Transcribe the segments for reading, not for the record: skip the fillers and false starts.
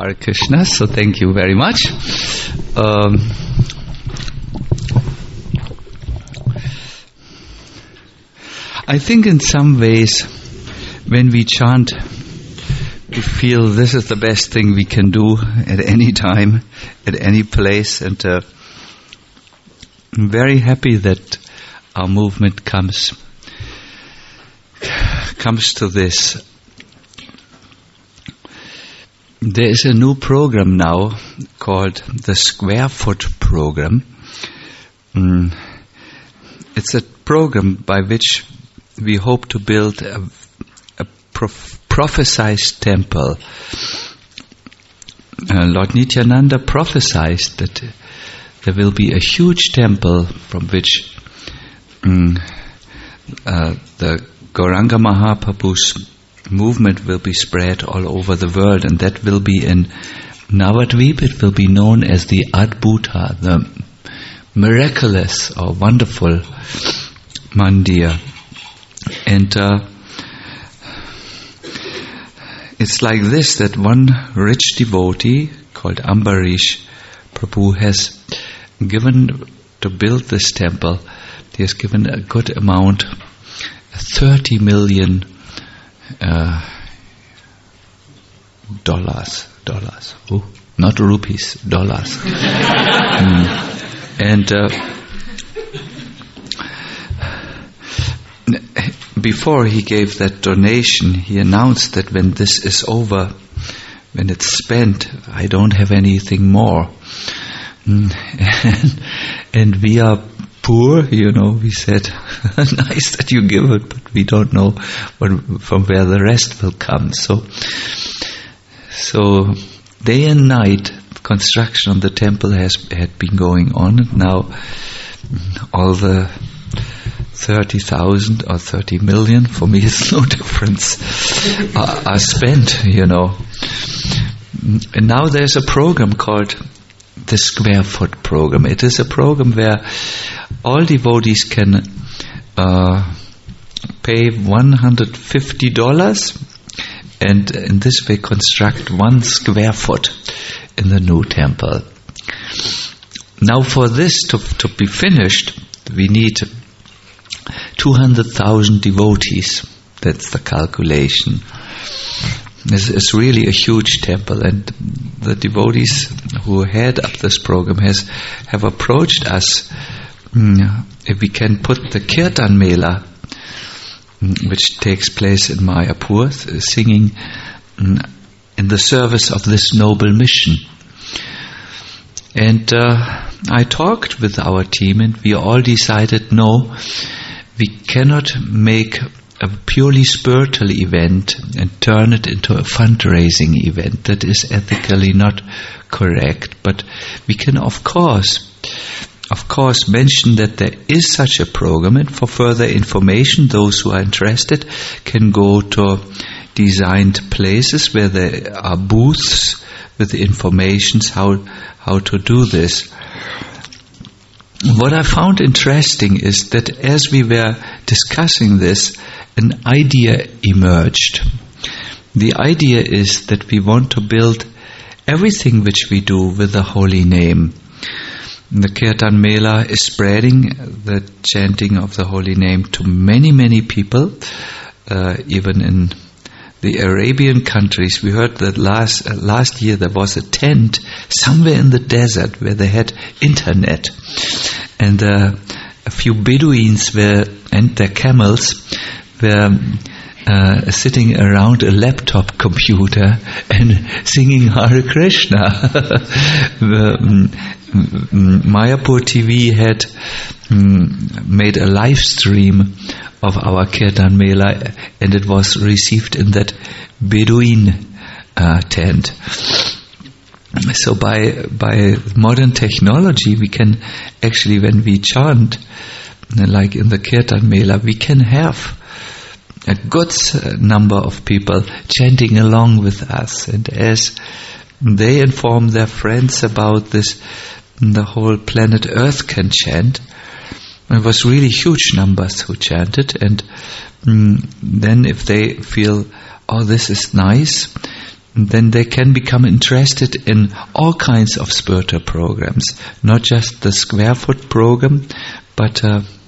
Hare Krishna, so thank you very much. I think in some ways, when we chant, we feel this is the best thing we can do at any time, at any place, and I'm very happy that our movement comes to this. There is a new program now called the Square Foot Program. It's a program by which we hope to build a prophesized temple. Lord Nityananda prophesied that there will be a huge temple from which the Gauranga Mahaprabhu's movement will be spread all over the world, and that will be in Navadvip. It will be known as the Adbhuta, the miraculous or wonderful mandir. And it's like this, that one rich devotee called Ambarish Prabhu has given to build this temple. He has given a good amount, 30 million dollars, not rupees, dollars. And before he gave that donation, he announced that when this is over, when it's spent, I don't have anything more. And we are poor, we said, nice that you give it, but we don't know from where the rest will come. So day and night, construction of the temple had been going on, and now all the 30,000 or 30 million, for me it's no difference, are spent, And now there's a program called the Square Foot Program. It is a program where all devotees can pay $150 and in this way construct 1 square foot in the new temple. Now for this to be finished, we need 200,000 devotees. That's the calculation. This is really a huge temple, and the devotees who head up this program have approached us if we can put the Kirtan Mela, which takes place in Mayapur, singing in the service of this noble mission. And I talked with our team, and we all decided, no, we cannot make a purely spiritual event and turn it into a fundraising event. That is ethically not correct. But we can, of course, mention that there is such a program, and for further information, those who are interested can go to designed places where there are booths with information how to do this. What I found interesting is that as we were discussing this, an idea emerged. The idea is that we want to build everything which we do with the holy name. The Kirtan Mela is spreading the chanting of the holy name to many, many people, even in the Arabian countries. We heard that last year there was a tent somewhere in the desert where they had internet, and a few Bedouins and their camels were sitting around a laptop computer and singing Hare Krishna. Mayapur TV had made a live stream of our Kirtan Mela, and it was received in that Bedouin tent. So by modern technology, we can actually, when we chant, like in the Kirtan Mela, we can have a good number of people chanting along with us. And as they inform their friends about this, the whole planet Earth can chant. It was really huge numbers who chanted, and then if they feel, oh, this is nice, then they can become interested in all kinds of spiritual programs, not just the square foot program, but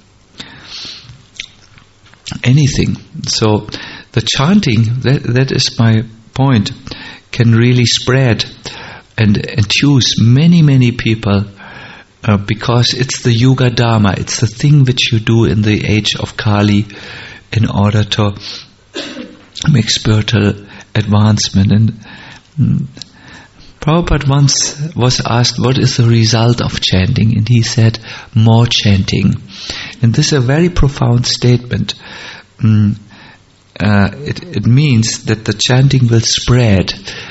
anything. So the chanting, that is my point, can really spread and enthuse many people, because it's the Yuga Dharma, it's the thing which you do in the age of Kali in order to make spiritual advancement. And Prabhupada once was asked, what is the result of chanting? And he said, more chanting. And this is a very profound statement. It means that the chanting will spread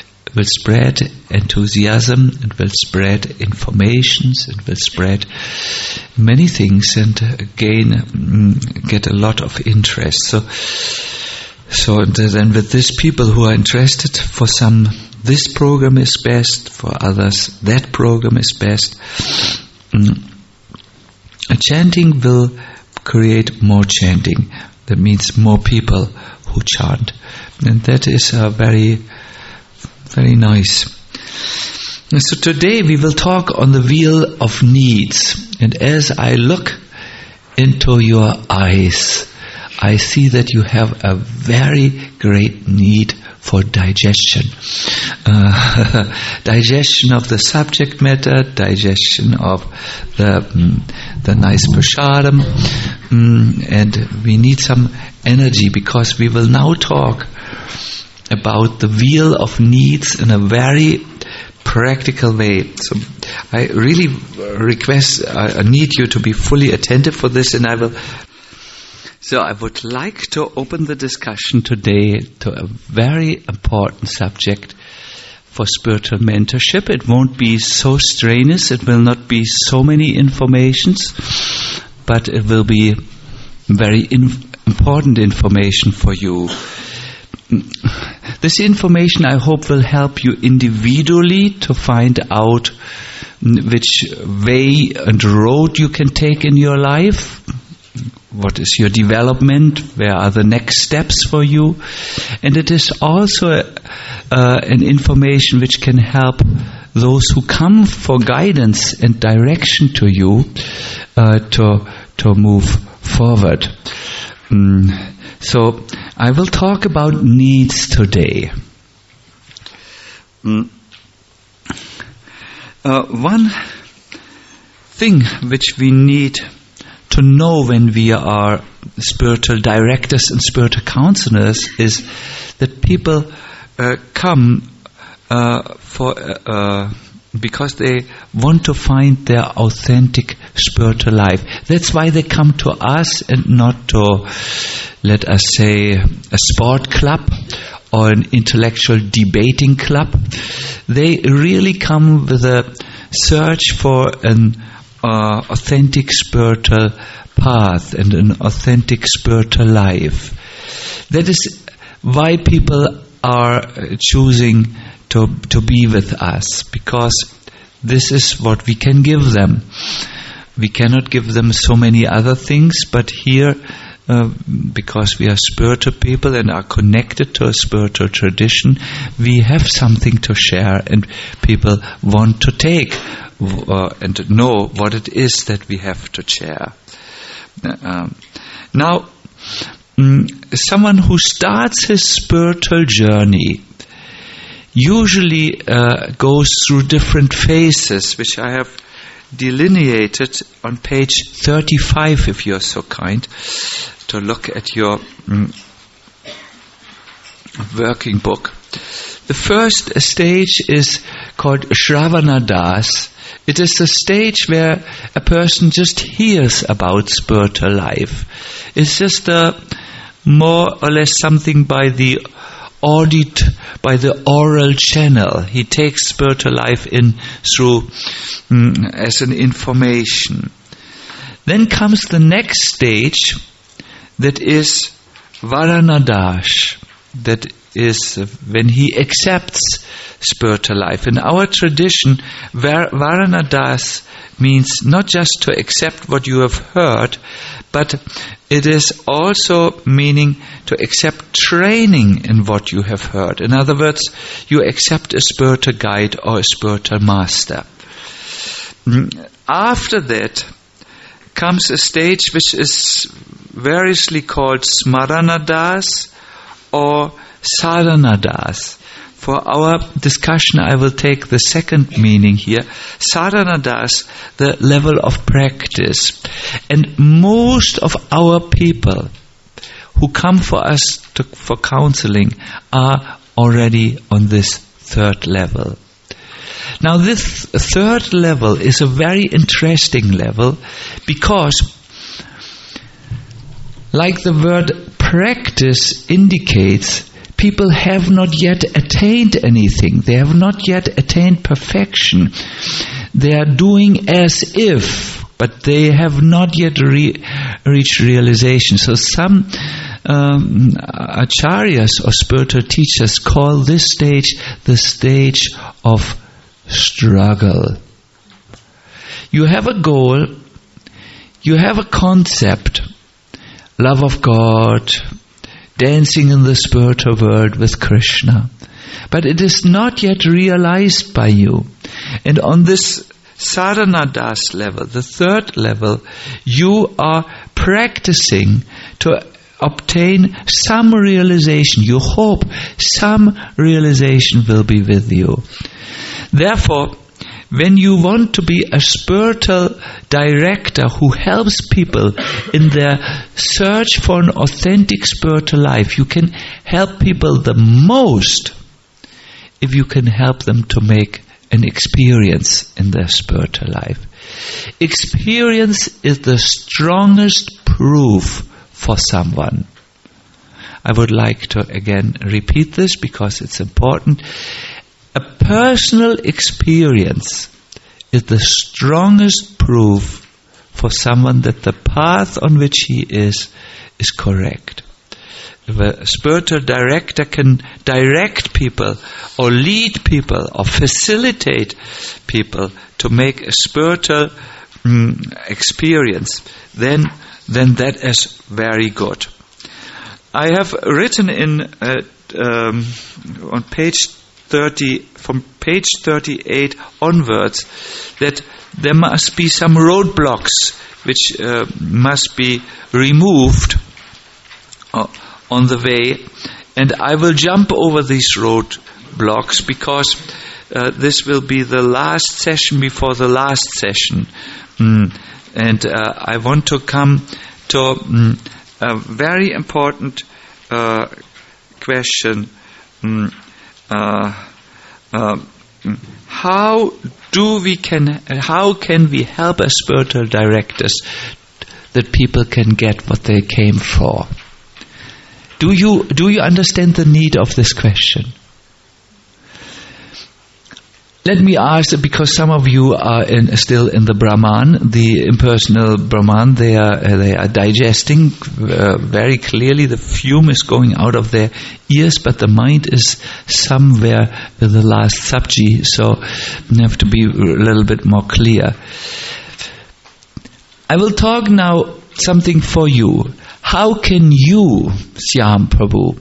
enthusiasm, it will spread informations, it will spread many things, and get a lot of interest. So then with these people who are interested, for some this program is best, for others that program is best. Chanting will create more chanting. That means more people who chant. And that is very, very nice. And so today we will talk on the wheel of needs. And as I look into your eyes, I see that you have a very great need for digestion. Digestion of the subject matter, digestion of the nice prasadam, and we need some energy, because we will now talk about the wheel of needs in a very practical way. So I really I need you to be fully attentive for this, and So I would like to open the discussion today to a very important subject for spiritual mentorship. It won't be so strenuous, it will not be so many informations, but it will be very important information for you. This information, I hope, will help you individually to find out which way and road you can take in your life. What is your development? Where are the next steps for you? And it is also an information which can help those who come for guidance and direction to you to move forward. So I will talk about needs today. One thing which we need to know when we are spiritual directors and spiritual counselors is that people come because they want to find their authentic spiritual life. That's why they come to us and not to, let us say, a sport club or an intellectual debating club. They really come with a search for an authentic spiritual path and an authentic spiritual life. That is why people are choosing to be with us, because this is what we can give them. We cannot give them so many other things, but here, because we are spiritual people and are connected to a spiritual tradition, we have something to share, and people want to take and know what it is that we have to share. Now, someone who starts his spiritual journey usually goes through different phases, which I have delineated on page 35, if you're so kind to look at your working book. The first stage is called Shravana Das. It is a stage where a person just hears about spiritual life. It's just more or less something by the oral channel. He takes spiritual life in through as an information. Then comes the next stage, that is Varana Das. That is when he accepts spiritual life. In our tradition, Varanadas means not just to accept what you have heard, but it is also meaning to accept training in what you have heard. In other words, you accept a spiritual guide or a spiritual master. After that comes a stage which is variously called Smaranadas or Sadhanadas. For our discussion, I will take the second meaning here. Sadhanadas, the level of practice. And most of our people who come for us for counseling are already on this third level. Now this third level is a very interesting level because, like the word practice indicates, people have not yet attained anything. They have not yet attained perfection. They are doing as if, but they have not yet reached realization. So some acharyas or spiritual teachers call this stage the stage of struggle. You have a goal, you have a concept, love of God, dancing in the spiritual world with Krishna, but it is not yet realized by you. And on this sadhanadas level, the third level, you are practicing to obtain some realization. You hope some realization will be with you. Therefore, when you want to be a spiritual director who helps people in their search for an authentic spiritual life, you can help people the most if you can help them to make an experience in their spiritual life. Experience is the strongest proof for someone. I would like to again repeat this because it's important. A personal experience is the strongest proof for someone that the path on which he is correct. If a spiritual director can direct people or lead people or facilitate people to make a spiritual experience, then that is very good. I have written on page 30, from page 38 onwards, that there must be some roadblocks which must be removed on the way, and I will jump over these roadblocks because this will be the last session before the last session, and I want to come to a very important question. How can we help as spiritual directors that people can get what they came for? Do you understand the need of this question? Let me ask, because some of you are still in the Brahman, the impersonal Brahman. They are digesting very clearly. The fume is going out of their ears, but the mind is somewhere with the last sabji. So you have to be a little bit more clear. I will talk now something for you. How can you, Syam Prabhu,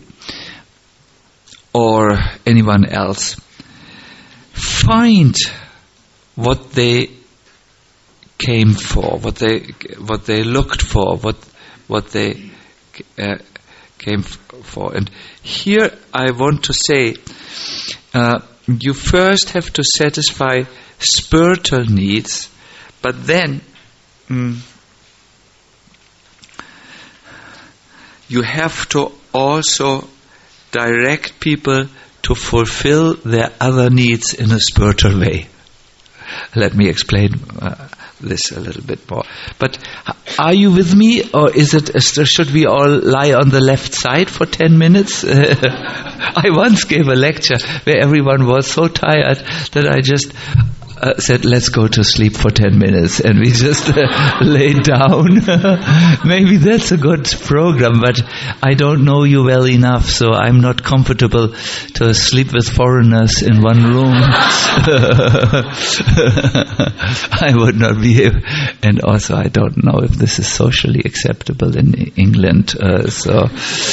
or anyone else, find what they came for, what they looked for, what they came for? And here I want to say, you first have to satisfy spiritual needs, but then you have to also direct people to fulfill their other needs in a spiritual way. Let me explain this a little bit more. But are you with me, or should we all lie on the left side for 10 minutes? I once gave a lecture where everyone was so tired that I just said, let's go to sleep for 10 minutes. And we just laid down. Maybe that's a good program, but I don't know you well enough, so I'm not comfortable to sleep with foreigners in one room. I would not be able, and also I don't know if this is socially acceptable in England. So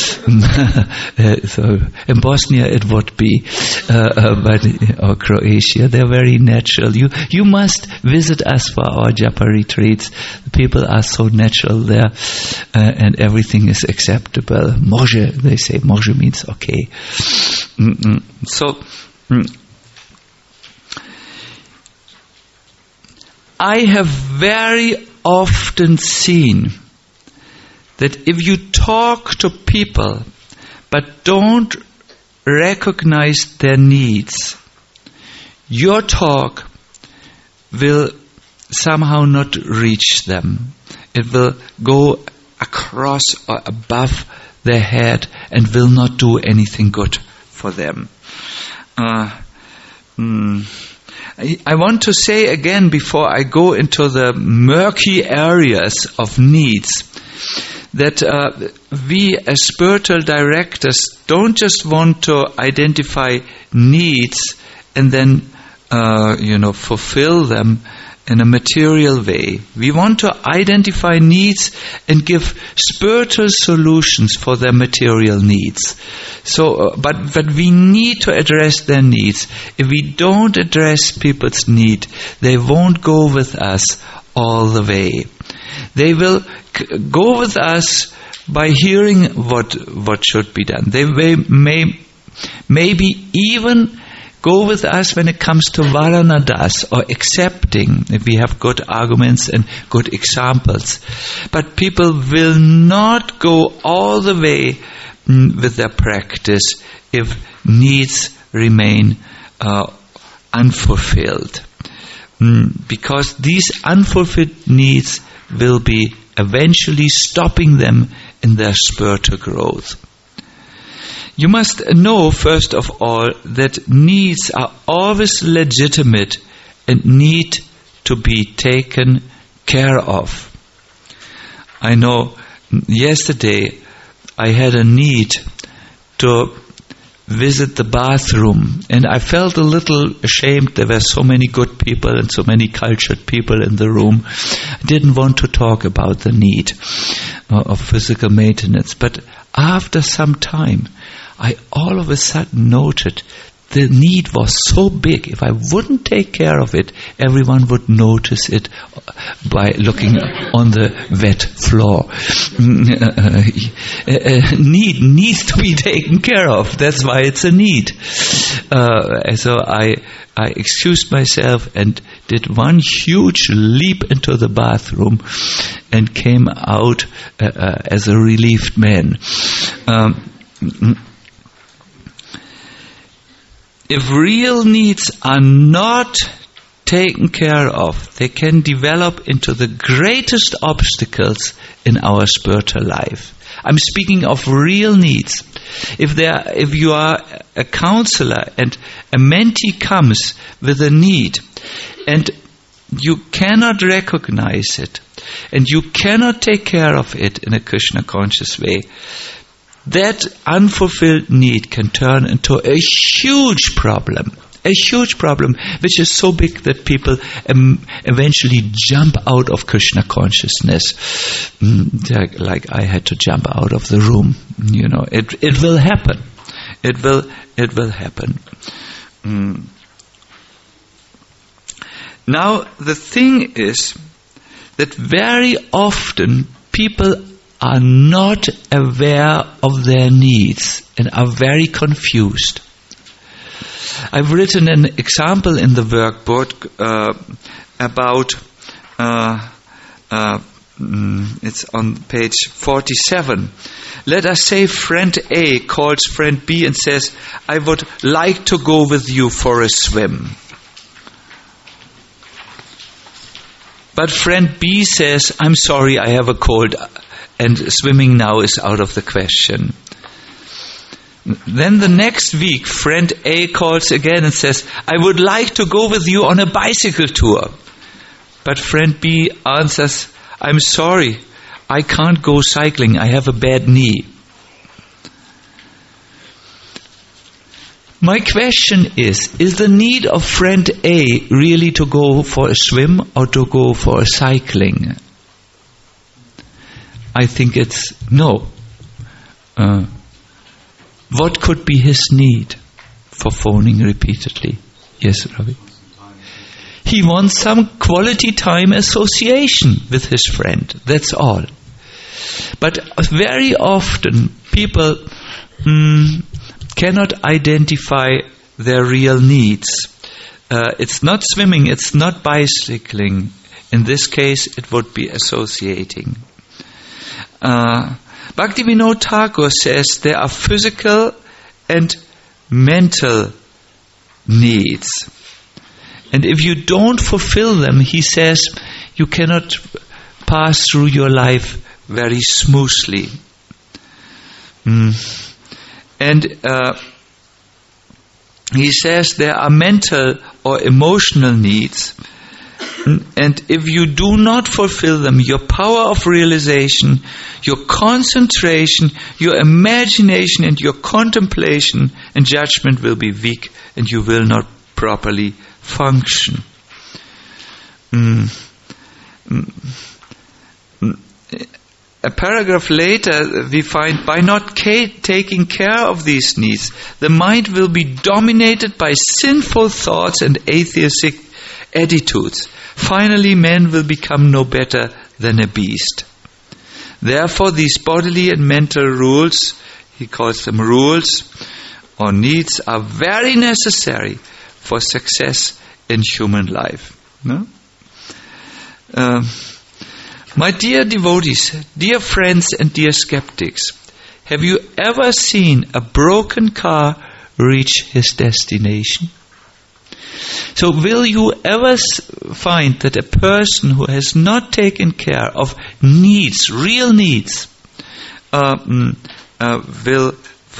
in Bosnia it would be, but or Croatia, they're very natural. You must visit us for our japa retreats. The people are so natural there, and everything is acceptable. Može, they say. Može means okay. I have very often seen that if you talk to people but don't recognize their needs, your talk will somehow not reach them. It will go across or above their head and will not do anything good for them. I want to say again, before I go into the murky areas of needs, that we as spiritual directors don't just want to identify needs and then fulfill them in a material way. We want to identify needs and give spiritual solutions for their material needs. So, but we need to address their needs. If we don't address people's need, they won't go with us all the way. They will go with us by hearing what should be done. They may maybe even go with us when it comes to varanadas, or accepting, if we have good arguments and good examples. But people will not go all the way with their practice if needs remain unfulfilled. Because these unfulfilled needs will be eventually stopping them in their spiritual growth. You must know, first of all, that needs are always legitimate and need to be taken care of. I know yesterday I had a need to visit the bathroom, and I felt a little ashamed. There were so many good people and so many cultured people in the room. I didn't want to talk about the need of physical maintenance, but after some time I all of a sudden noted the need was so big. If I wouldn't take care of it, everyone would notice it by looking on the wet floor. Needs to be taken care of. That's why it's a need. So I excused myself and did one huge leap into the bathroom and came out as a relieved man. If real needs are not taken care of, they can develop into the greatest obstacles in our spiritual life. I'm speaking of real needs. If you are a counselor and a mentee comes with a need and you cannot recognize it and you cannot take care of it in a Krishna conscious way, that unfulfilled need can turn into a huge problem which is so big that people eventually jump out of Krishna consciousness, like I had to jump out of the room. It will happen. It will happen. Now the thing is that very often people are not aware of their needs and are very confused. I've written an example in the workbook about, it's on page 47. Let us say friend A calls friend B and says, I would like to go with you for a swim. But friend B says, I'm sorry, I have a cold and swimming now is out of the question. Then the next week, friend A calls again and says, I would like to go with you on a bicycle tour. But friend B answers, I'm sorry, I can't go cycling, I have a bad knee. My question is the need of friend A really to go for a swim or to go for a cycling? I think it's no. What could be his need for phoning repeatedly? Yes, Ravi. He wants some quality time association with his friend. That's all. But very often people cannot identify their real needs. It's not swimming, it's not bicycling. In this case, it would be associating. Bhaktivinoda Thakur says there are physical and mental needs. And if you don't fulfill them, he says, you cannot pass through your life very smoothly. And he says there are mental or emotional needs. And if you do not fulfill them, your power of realization, your concentration, your imagination and your contemplation and judgment will be weak and you will not properly function. A paragraph later we find, by not taking care of these needs, the mind will be dominated by sinful thoughts and atheistic attitudes. Finally, man will become no better than a beast. Therefore, these bodily and mental rules, he calls them rules or needs, are very necessary for success in human life. No? My dear devotees, dear friends and dear skeptics, have you ever seen a broken car reach his destination? So will you ever find that a person who has not taken care of needs, real needs, will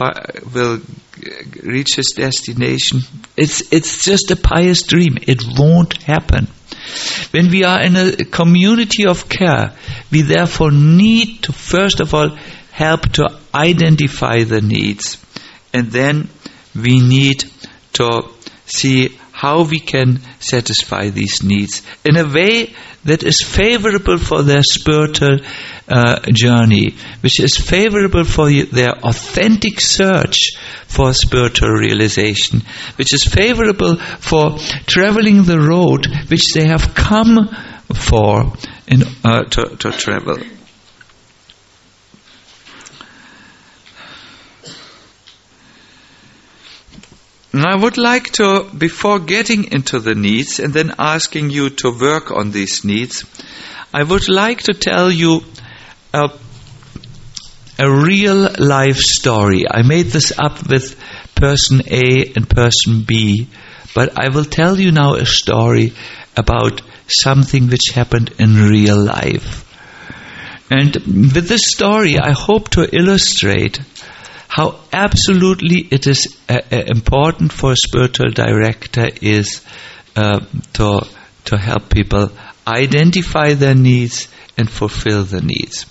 reach his destination? It's just a pious dream. It won't happen. When we are in a community of care, we therefore need to first of all help to identify the needs, and then we need to see how we can satisfy these needs in a way that is favorable for their spiritual journey, which is favorable for their authentic search for spiritual realization, which is favorable for traveling the road which they have come for to travel. And I would like to, before getting into the needs and then asking you to work on these needs, I would like to tell you a real life story. I made this up with person A and person B, but I will tell you now a story about something which happened in real life. And with this story, I hope to illustrate how absolutely it is important for a spiritual director is to help people identify their needs and fulfill the needs.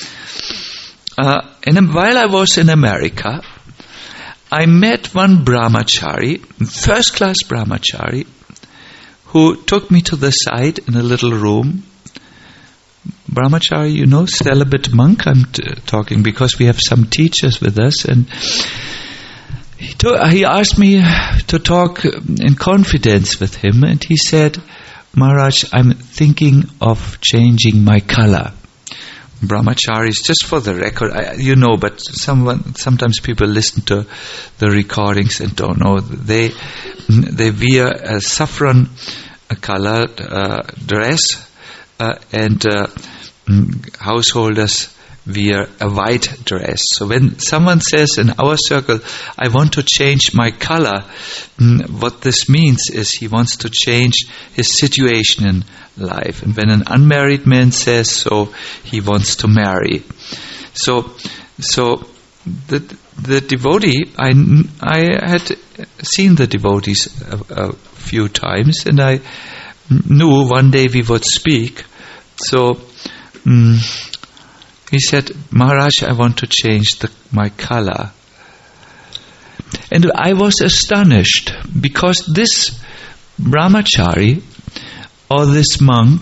While I was in America, I met one brahmachari, first-class brahmachari, who took me to the side in a little room. Brahmachari, celibate monk, I'm talking because we have some teachers with us, and he asked me to talk in confidence with him, and he said, Maharaj, I'm thinking of changing my color. Brahmacharis, just for the record, but sometimes people listen to the recordings and don't know. They wear a saffron colored dress, and householders wear a white dress. So when someone says in our circle, I want to change my color, what this means is he wants to change his situation in life. And when an unmarried man says so, he wants to marry. So the devotee, I had seen the devotees a few times, and I knew one day we would speak. So he said, Maharaj, I want to change my color. And I was astonished, because this brahmachari, or this monk,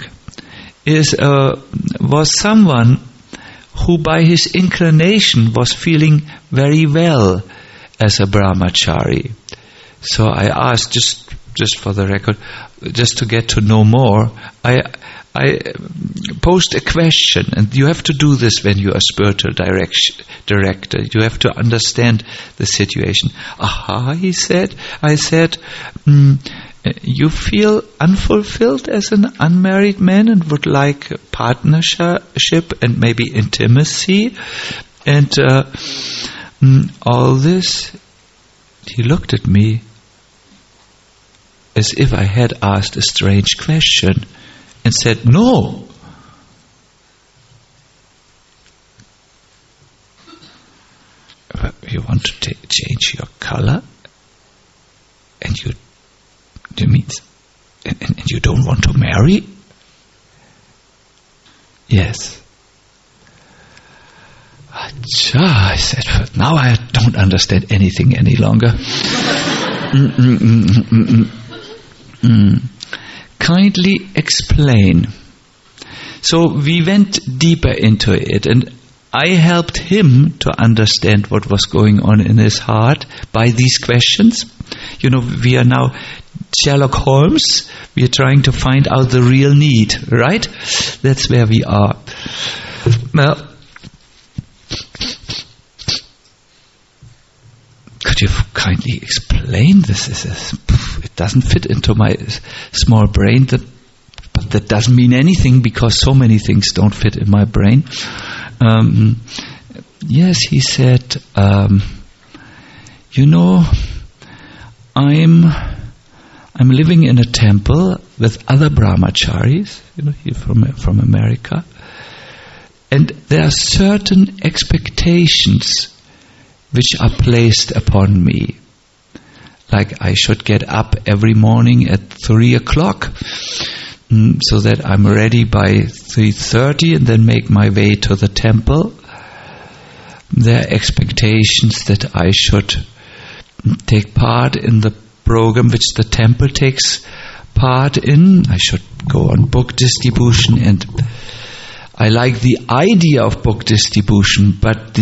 was someone who by his inclination was feeling very well as a brahmachari. So I asked, just for the record, just to get to know more, I posed a question, and you have to do this when you are spiritual director. You have to understand the situation. Aha, he said. I said, you feel unfulfilled as an unmarried man and would like partnership and maybe intimacy and all this. He looked at me as if I had asked a strange question and said, no. You want to change your color? And you mean, and you don't want to marry? Yes. Acha, I said, now I don't understand anything any longer. Kindly explain. So we went deeper into it, and I helped him to understand what was going on in his heart by these questions. You know, we are now Sherlock Holmes. We are trying to find out the real need, right? That's where we are. Well, could you kindly explain this? It doesn't fit into my small brain, but that doesn't mean anything, because so many things don't fit in my brain. Yes, he said, I'm living in a temple with other brahmacharis, here from America, and there are certain expectations which are placed upon me. Like I should get up every morning at 3 o'clock, so that I'm ready by 3:30 and then make my way to the temple. There are expectations that I should take part in the program which the temple takes part in. I should go on book distribution, and I like the idea of book distribution, but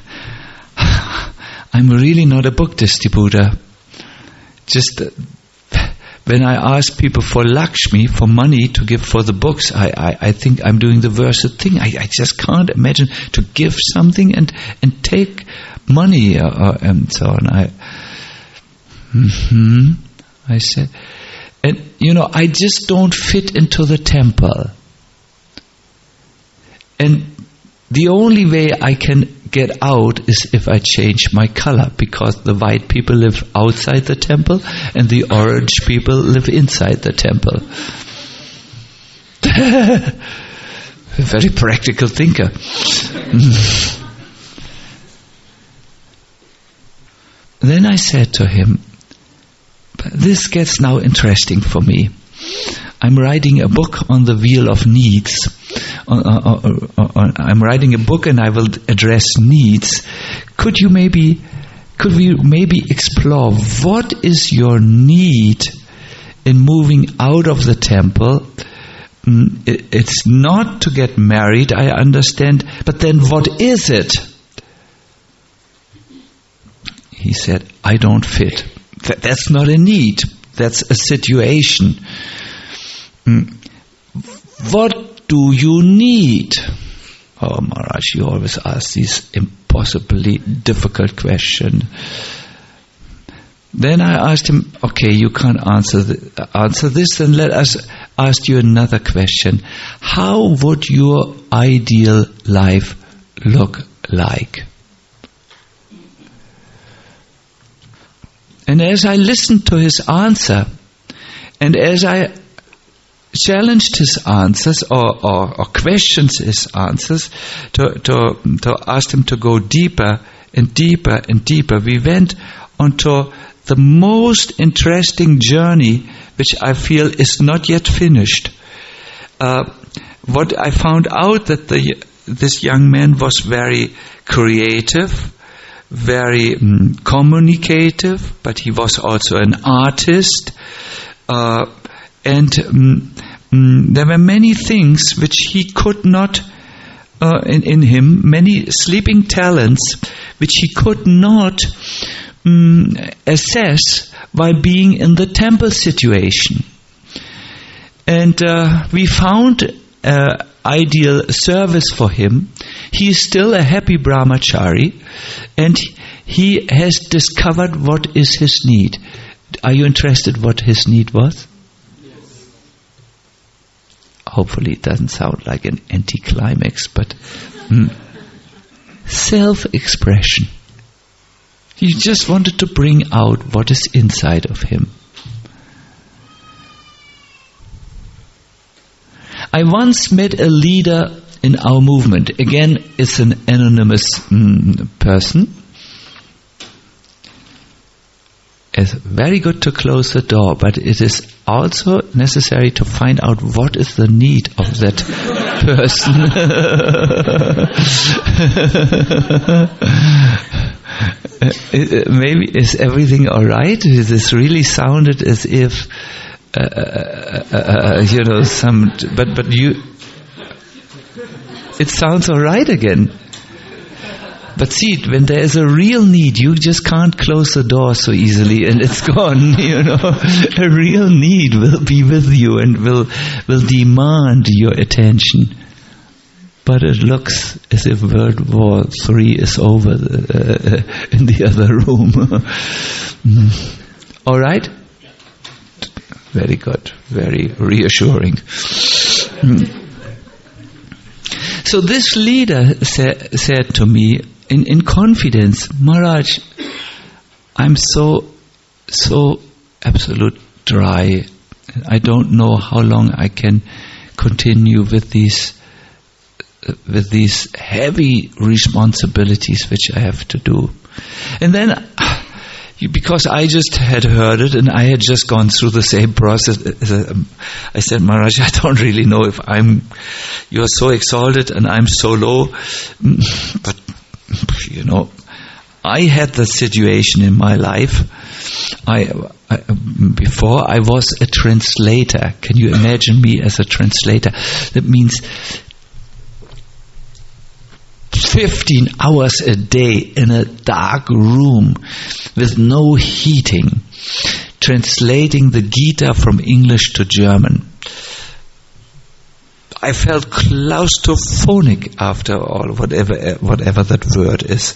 I'm really not a book distributor. Just when I ask people for Lakshmi, for money to give for the books, I think I'm doing the worst thing. I just can't imagine to give something and take money and so on. I said, and I just don't fit into the temple. And the only way I can get out is if I change my color, because the white people live outside the temple and the orange people live inside the temple. A very practical thinker. Then I said to him, this gets now interesting for me. I'm writing a book on the wheel of needs. I'm writing a book and I will address needs. Could we maybe explore what is your need in moving out of the temple? It's not to get married, I understand, but then what is it? He said, I don't fit. That's not a need. That's a situation. What do you need? Oh, Maharaj, you always ask these impossibly difficult questions. Then I asked him, okay, you can't answer this, then let us ask you another question. How would your ideal life look like? And as I listened to his answer, and as I challenged his answers or questioned his answers to ask him to go deeper and deeper and deeper. We went onto the most interesting journey, which I feel is not yet finished. What I found out that this young man was very creative, very communicative, but he was also an artist, and there were many things which he could not, in him, many sleeping talents which he could not assess while being in the temple situation. And we found ideal service for him. He is still a happy brahmachari, and he has discovered what is his need. Are you interested what his need was? Yes. Hopefully it doesn't sound like an anticlimax, but self-expression. He just wanted to bring out what is inside of him. I once met a leader in our movement. Again, it's an anonymous person. It's very good to close the door, but it is also necessary to find out what is the need of that person. Maybe is everything all right? This really sounded as if but you. It sounds all right again. But see, when there is a real need, you just can't close the door so easily and it's gone, A real need will be with you and will demand your attention. But it looks as if World War III is over in the other room. All right? Very good. Very reassuring. So this leader said to me in confidence, Maharaj, I'm so absolute dry. I don't know how long I can continue with these heavy responsibilities which I have to do. And then, because I just had heard it and I had just gone through the same process, I said, Maharaj, I don't really know if you're so exalted and I'm so low, but I had the situation in my life. Before I was a translator. Can you imagine me as a translator? That means 15 hours a day in a dark room with no heating, translating the Gita from English to German. I felt claustrophobic after all, whatever that word is.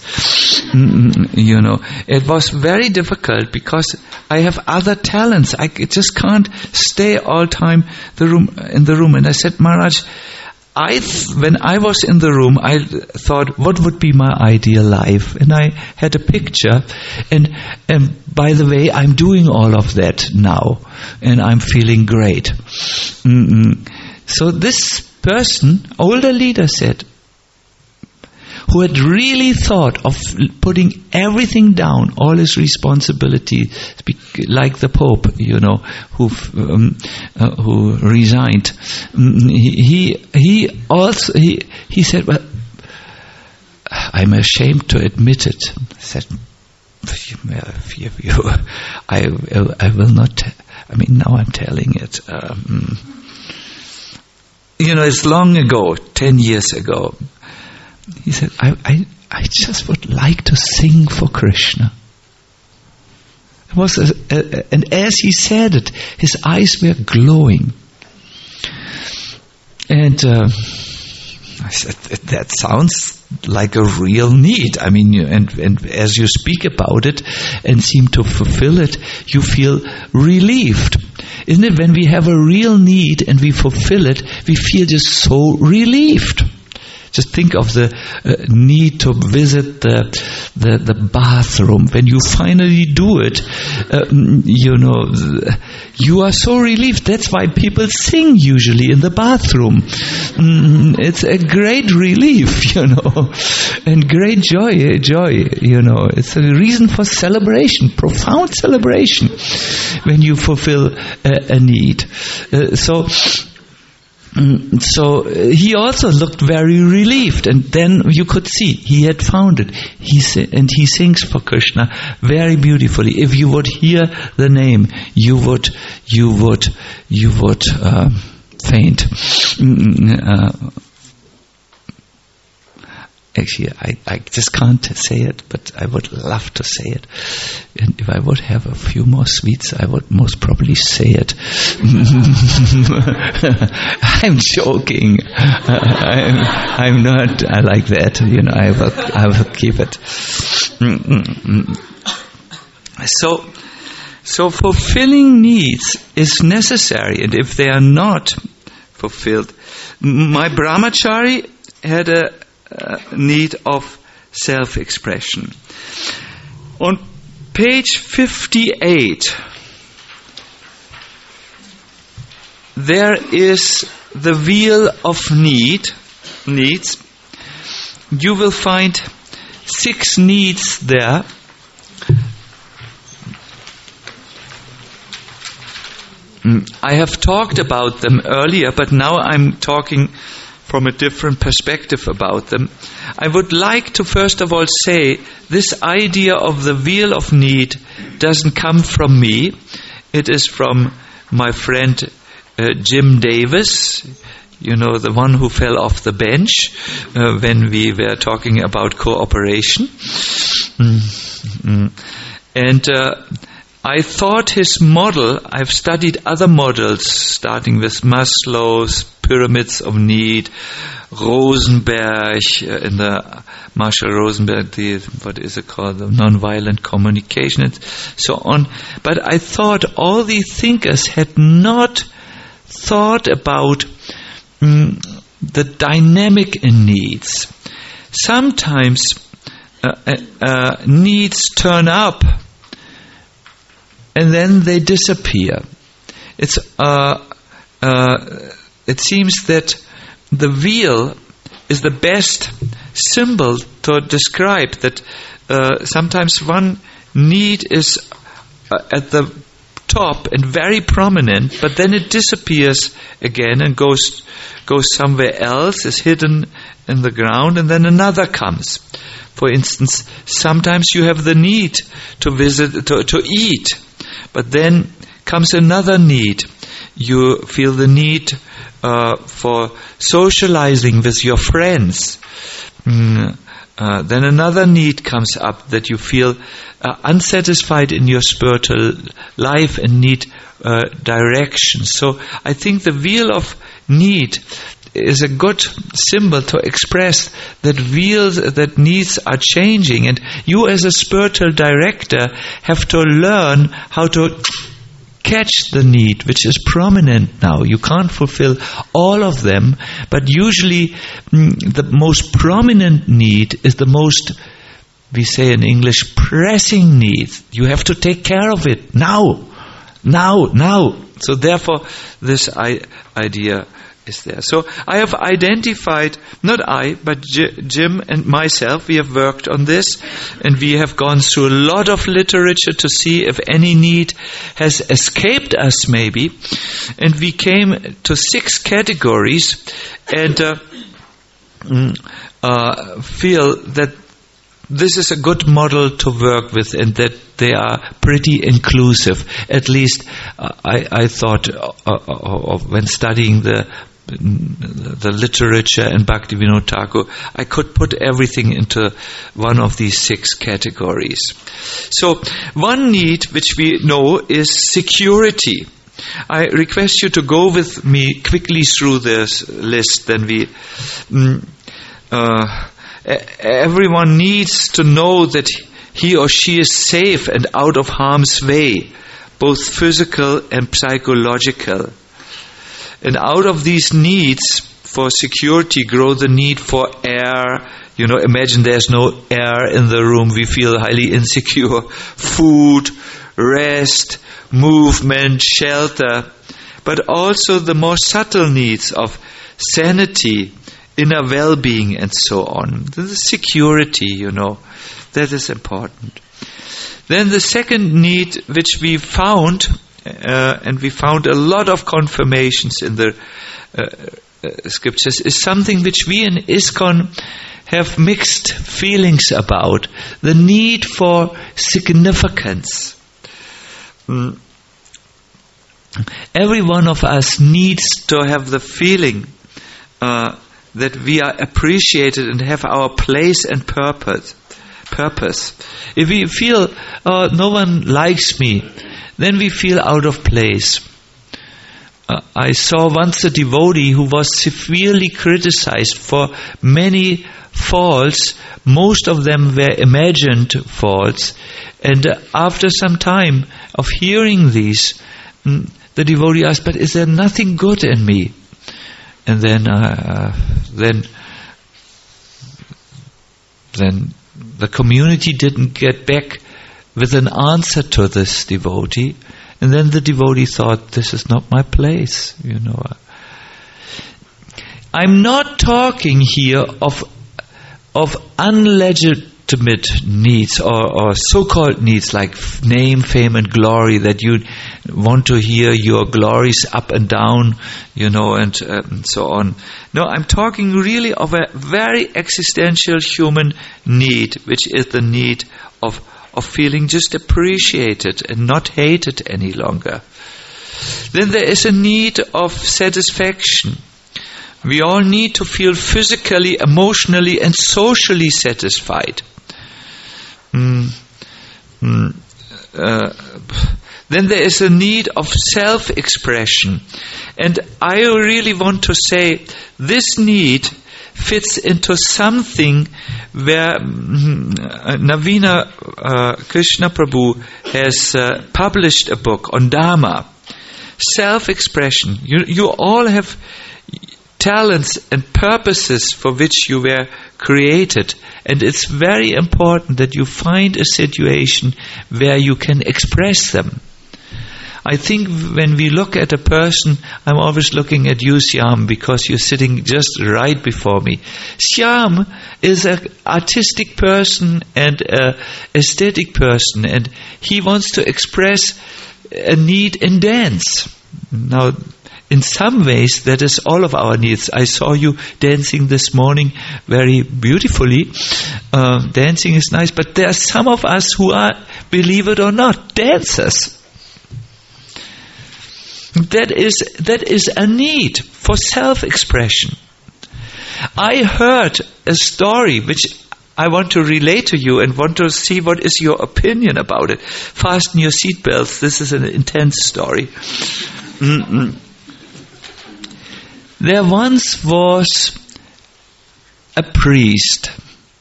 It was very difficult because I have other talents. I just can't stay all time in the room. And I said, Maharaj, when I was in the room, I thought, what would be my ideal life? And I had a picture. And by the way, I'm doing all of that now. And I'm feeling great. So this person, older leader said, who had really thought of putting everything down, all his responsibility, like the Pope, who resigned. He said, well, I'm ashamed to admit it. I said, I will not. Now I'm telling it. It's long ago, 10 years ago. He said, I just would like to sing for Krishna. It was and as he said it, his eyes were glowing. And I said, that sounds like a real need. And as you speak about it and seem to fulfill it, you feel relieved. Isn't it, when we have a real need and we fulfill it, we feel just so relieved. Just think of the need to visit the bathroom. When you finally do it, you are so relieved. That's why people sing usually in the bathroom. It's a great relief, and great joy, It's a reason for celebration, profound celebration, when you fulfill a need. So he also looked very relieved, and then you could see he had found it. He sings for Krishna very beautifully. If you would hear the name, you would faint. Actually, I just can't say it, but I would love to say it. And if I would have a few more sweets, I would most probably say it. I'm joking. I'm not. I like that. I will keep it. So fulfilling needs is necessary, and if they are not fulfilled, my brahmachari had a need of self-expression. On page 58, there is the wheel of needs. You will find 6 needs there. I have talked about them earlier, but now I'm talking from a different perspective about them. I would like to first of all say this idea of the wheel of need doesn't come from me. It is from my friend Jim Davis, the one who fell off the bench when we were talking about cooperation. And I thought his model, I've studied other models, starting with Maslow's Pyramids of Need, Rosenberg, in the Marshall Rosenberg, what is it called, the nonviolent communication, and so on. But I thought all these thinkers had not thought about the dynamic in needs. Sometimes needs turn up, and then they disappear. It seems that the wheel is the best symbol to describe that sometimes one need is at the top and very prominent, but then it disappears again and goes somewhere else, is hidden in the ground, and then another comes. For instance, sometimes you have the need to visit, to eat, but then comes another need. You feel the need for socializing with your friends. Then another need comes up, that you feel unsatisfied in your spiritual life and need direction. So I think the wheel of need is a good symbol to express that needs are changing, and you as a spiritual director have to learn how to catch the need which is prominent now. You can't fulfill all of them, but usually the most prominent need is the most, we say in English, pressing need. You have to take care of it now. So therefore this idea is there. So I have identified, not I, but Jim and myself, we have worked on this, and we have gone through a lot of literature to see if any need has escaped us maybe, and we came to 6 categories, and feel that this is a good model to work with, and that they are pretty inclusive. At least I thought of when studying the literature and Bhaktivinoda Thakur, I could put everything into one of these 6 categories. So one need which we know is security. I request you to go with me quickly through this list. Then everyone needs to know that he or she is safe and out of harm's way, both physical and psychological. And out of these needs, for security grow the need for air. Imagine there's no air in the room. We feel highly insecure. Food, rest, movement, shelter. But also the more subtle needs of sanity, inner well-being, and so on. The security, that is important. Then the second need which we found, and we found a lot of confirmations in the scriptures, is something which we in ISKCON have mixed feelings about: the need for significance. Every one of us needs to have the feeling that we are appreciated and have our place and purpose. If we feel no one likes me, then we feel out of place. I saw once a devotee who was severely criticized for many faults. Most of them were imagined faults. And after some time of hearing these, the devotee asked, "But is there nothing good in me?" And then the community didn't get back with an answer to this devotee. And then the devotee thought, this is not my place, I'm not talking here of unlegitimate needs or so-called needs like name, fame, and glory, that you want to hear your glories up and down, and so on. No, I'm talking really of a very existential human need, which is the need of feeling just appreciated and not hated any longer. Then there is a need of satisfaction. We all need to feel physically, emotionally, and socially satisfied. Then there is a need of self-expression. And I really want to say this need fits into something where Navina Krishna Prabhu has published a book on Dharma. Self-expression. You all have talents and purposes for which you were created, and it's very important that you find a situation where you can express them. I think when we look at a person, I'm always looking at you, Shyam, because you're sitting just right before me. Shyam is an artistic person and an aesthetic person, and he wants to express a need in dance. Now, in some ways, that is all of our needs. I saw you dancing this morning very beautifully. Dancing is nice, but there are some of us who are, believe it or not, dancers. That is a need for self-expression. I heard a story which I want to relate to you and want to see what is your opinion about it. Fasten your seatbelts. This is an intense story. There once was a priest.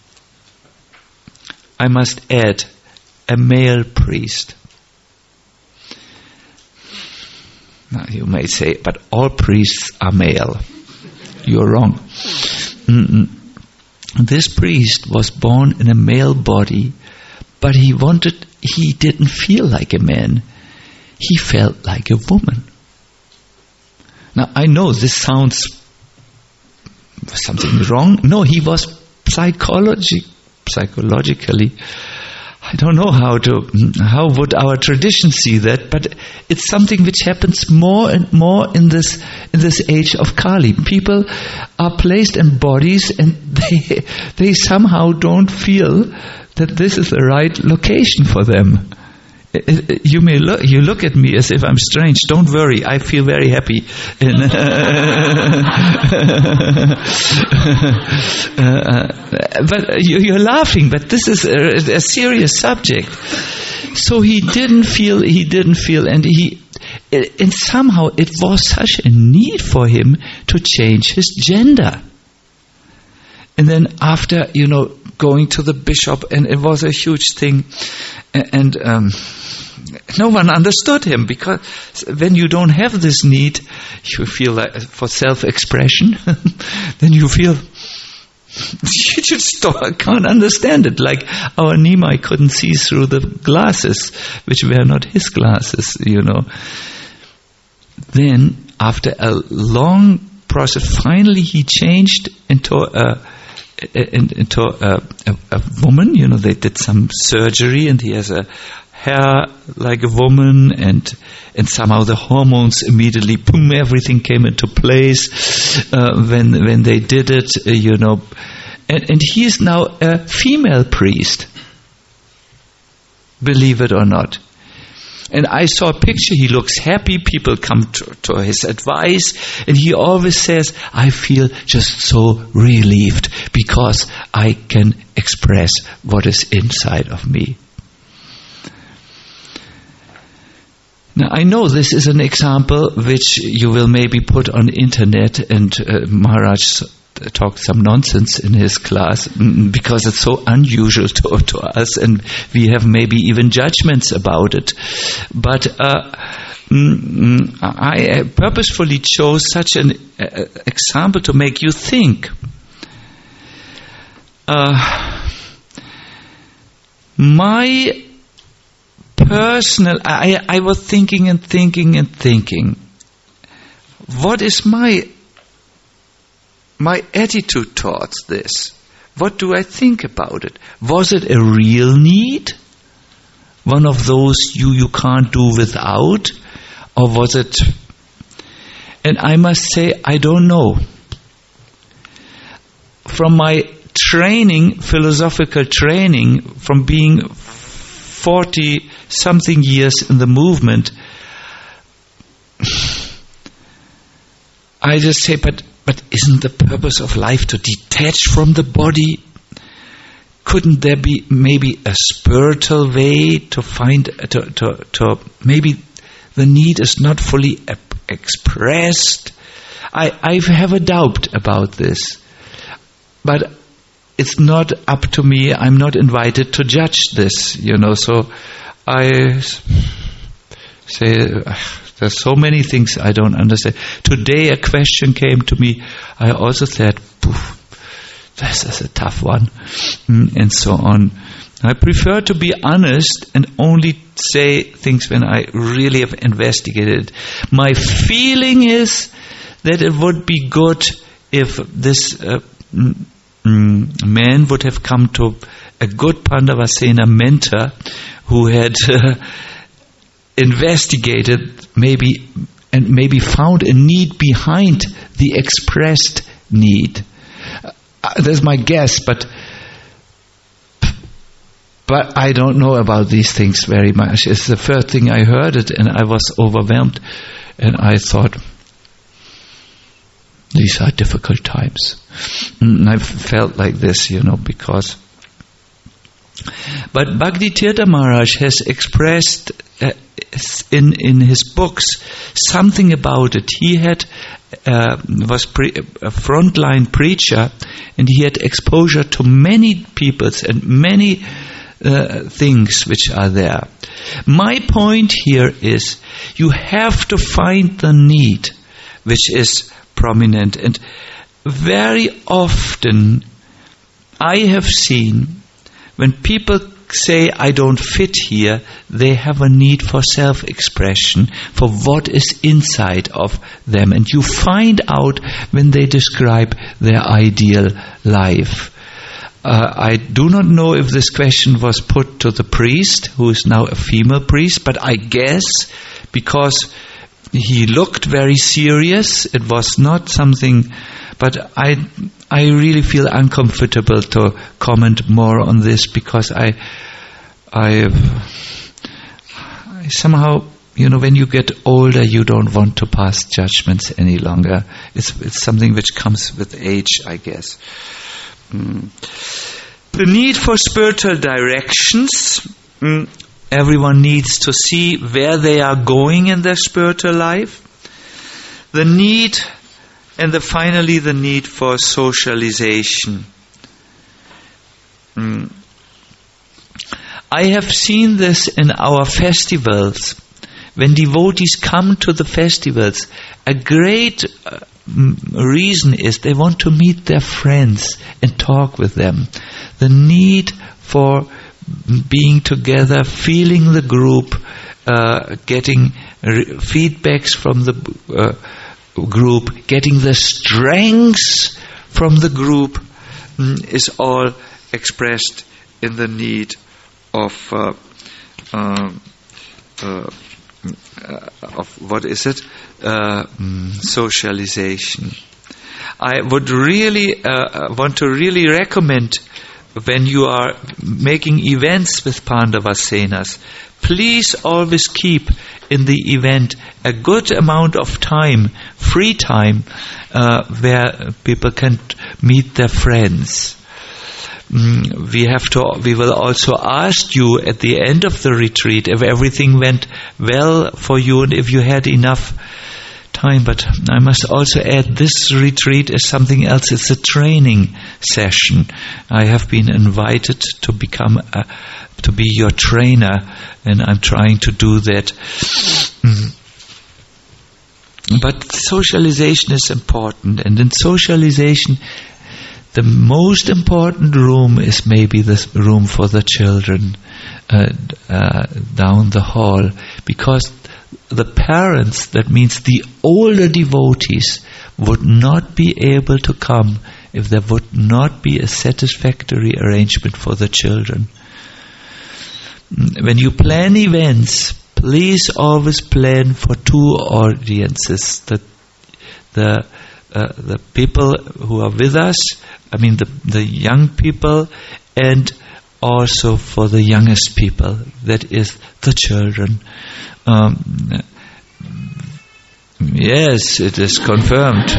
I must add, a male priest. Now you may say, but all priests are male. You're wrong. This priest was born in a male body, but he didn't feel like a man. He felt like a woman. Now I know this sounds something wrong. No, he was psychologically, I don't know how would our tradition see that, but it's something which happens more and more in this age of Kali. People are placed in bodies and they somehow don't feel that this is the right location for them. You look at me as if I'm strange. Don't worry, I feel very happy. But you're laughing, but this is a serious subject. So he didn't feel, and somehow it was such a need for him to change his gender. And then after, going to the bishop, and it was a huge thing, and no one understood him, because when you don't have this need, you feel like for self-expression, then you feel you just can't understand it. Like our Nimai couldn't see through the glasses, which were not his glasses, Then, after a long process, finally he changed into a woman. They did some surgery, and he has a hair like a woman, and somehow the hormones immediately, boom, everything came into place when they did it, and he is now a female priest, believe it or not. And I saw a picture, he looks happy, people come to his advice, and he always says, I feel just so relieved because I can express what is inside of me. Now, I know this is an example which you will maybe put on the internet, and Maharaj talked some nonsense in his class because it's so unusual to us, and we have maybe even judgments about it. But I purposefully chose such an example to make you think. My personal, I was thinking. What is my attitude towards this? What do I think about it? Was it a real need? One of those you can't do without? Or was it... And I must say, I don't know. From my training, philosophical training, from being 40-something years in the movement, I just say, but isn't the purpose of life to detach from the body? Couldn't there be maybe a spiritual way to find, to maybe the need is not fully expressed? I have a doubt about this. But it's not up to me. I'm not invited to judge this, so I say, there's so many things I don't understand. Today a question came to me. I also said, this is a tough one, and so on. I prefer to be honest and only say things when I really have investigated. My feeling is that it would be good if this man would have come to a good Pandavasena mentor who had investigated maybe found a need behind the expressed need. That's my guess, but I don't know about these things very much. It's the first thing I heard it, and I was overwhelmed, and I thought, these are difficult times. And I felt like this, because... But Bhakti Tirtha Maharaj has expressed in his books something about it. He was a frontline preacher, and he had exposure to many peoples and many things which are there. My point here is, you have to find the need which is prominent, and very often I have seen when people say, I don't fit here, they have a need for self-expression, for what is inside of them. And you find out when they describe their ideal life. I do not know if this question was put to the priest, who is now a female priest, but I guess because he looked very serious, it was not something... But I really feel uncomfortable to comment more on this, because I somehow, when you get older, you don't want to pass judgments any longer. It's something which comes with age, I guess. The need for spiritual directions. Everyone needs to see where they are going in their spiritual life. The need... And finally, the need for socialization. I have seen this in our festivals. When devotees come to the festivals, a great reason is they want to meet their friends and talk with them. The need for being together, feeling the group, getting feedbacks from the group, getting the strengths from the group is all expressed in the need of what is it? Socialization. I would really want to really recommend, when you are making events with Pandavasenas, please always keep in the event a good amount of time, free time, where people can meet their friends. We will also ask you at the end of the retreat if everything went well for you and if you had enough time. But I must also add, this retreat is something else. It's a training session. I have been invited to to be your trainer, and I'm trying to do that. But socialization is important, and in socialization, the most important room is maybe the room for the children down the hall, because the parents, that means the older devotees, would not be able to come if there would not be a satisfactory arrangement for the children. When you plan events, please always plan for two audiences: the people who are with us, I mean the young people, and also for the youngest people, that is the children. Yes, it is confirmed.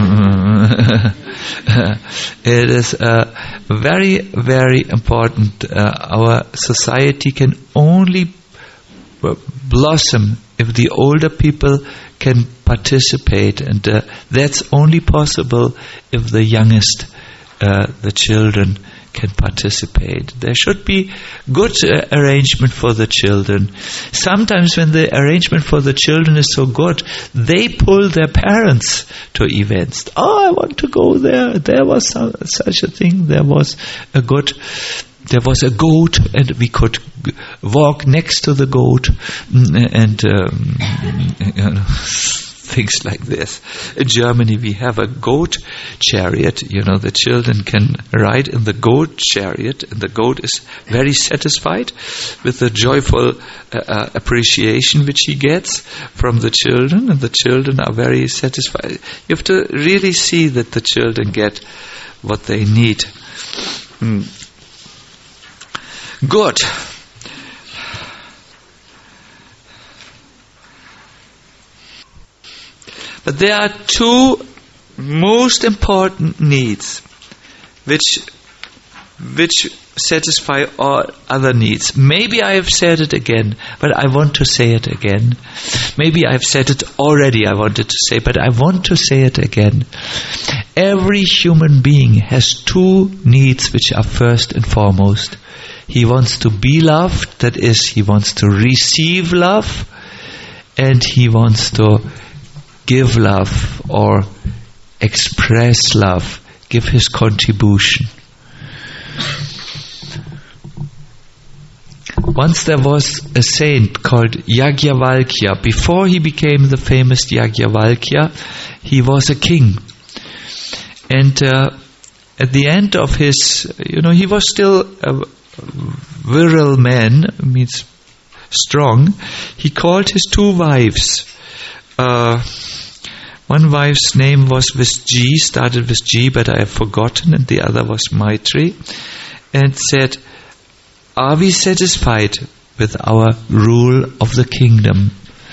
It is very, very important. Our society can only blossom if the older people can participate, and that's only possible if the youngest, the children, can participate. There should be good arrangement for the children. Sometimes when the arrangement for the children is so good, they pull their parents to events. Oh, I want to go there. There was such a thing. There was a goat, and we could walk next to the goat, and things like this. In Germany, we have a goat chariot. The children can ride in the goat chariot, and the goat is very satisfied with the joyful appreciation which he gets from the children, and the children are very satisfied. You have to really see that the children get what they need. Good. But there are two most important needs which satisfy all other needs. Maybe I have said it again, but I want to say it again. Maybe I've said it already, I wanted to say, but I want to say it again. Every human being has two needs which are first and foremost. He wants to be loved, that is, he wants to receive love, and he wants to give love or express love, give his contribution. Once there was a saint called Yajnavalkya. Before he became the famous Yajnavalkya, he was a king. And at the end of his, he was still a virile man, means strong. He called his two wives. One wife's name was with G, started with G, but I have forgotten, and the other was Maitri, and said, "Are we satisfied with our rule of the kingdom?"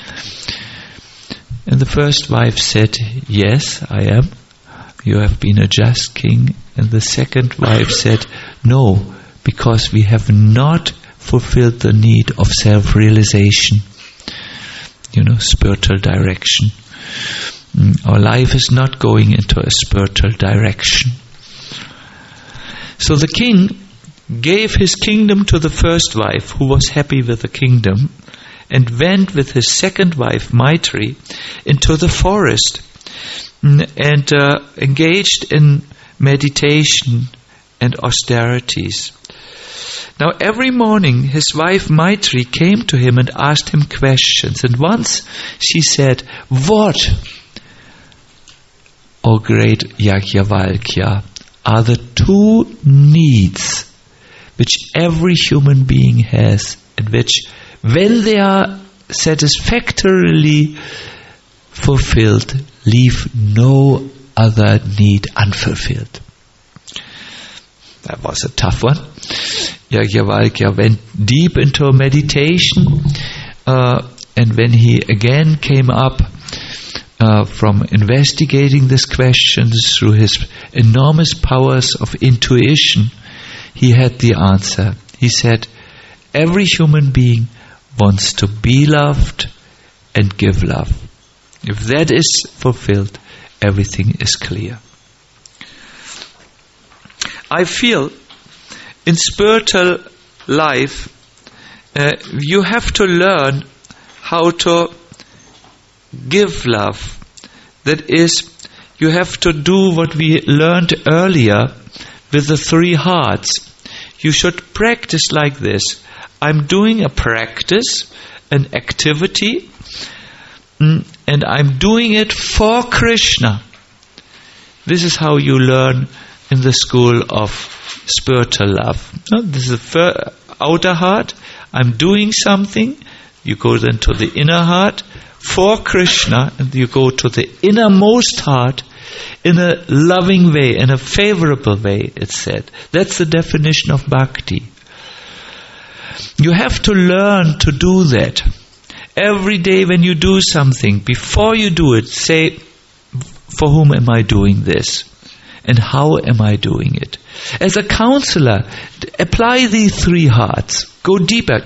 And the first wife said, "Yes, I am. You have been a just king." And the second wife said, "No, because we have not fulfilled the need of self-realization, spiritual direction. Our life is not going into a spiritual direction." So the king gave his kingdom to the first wife, who was happy with the kingdom, and went with his second wife, Maitri, into the forest and engaged in meditation and austerities. Now every morning his wife Maitri came to him and asked him questions. And once she said, "What, O great Yajnavalkya, are the two needs which every human being has, and which, when they are satisfactorily fulfilled, leave no other need unfulfilled?" That was a tough one. Yajnavalkya went deep into meditation, and when he again came up from investigating these questions through his enormous powers of intuition, he had the answer. He said, every human being wants to be loved and give love. If that is fulfilled, everything is clear. I feel in spiritual life, you have to learn how to give love. That is, you have to do what we learned earlier with the three hearts. You should practice like this. I'm doing a practice, an activity, and I'm doing it for Krishna. This is how you learn in the school of spiritual love. This is the outer heart. I'm doing something. You go then to the inner heart for Krishna, and you go to the innermost heart in a loving way, in a favorable way, it's said. That's the definition of bhakti. You have to learn to do that. Every day when you do something, before you do it, say, for whom am I doing this? And how am I doing it? As a counselor, apply these three hearts. Go deeper.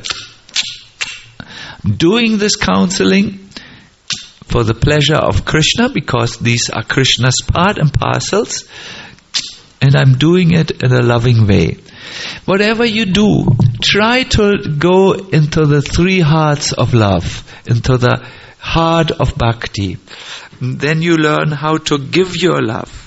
Doing this counseling for the pleasure of Krishna, because these are Krishna's part and parcels, and I'm doing it in a loving way. Whatever you do, try to go into the three hearts of love, into the heart of bhakti. Then you learn how to give your love.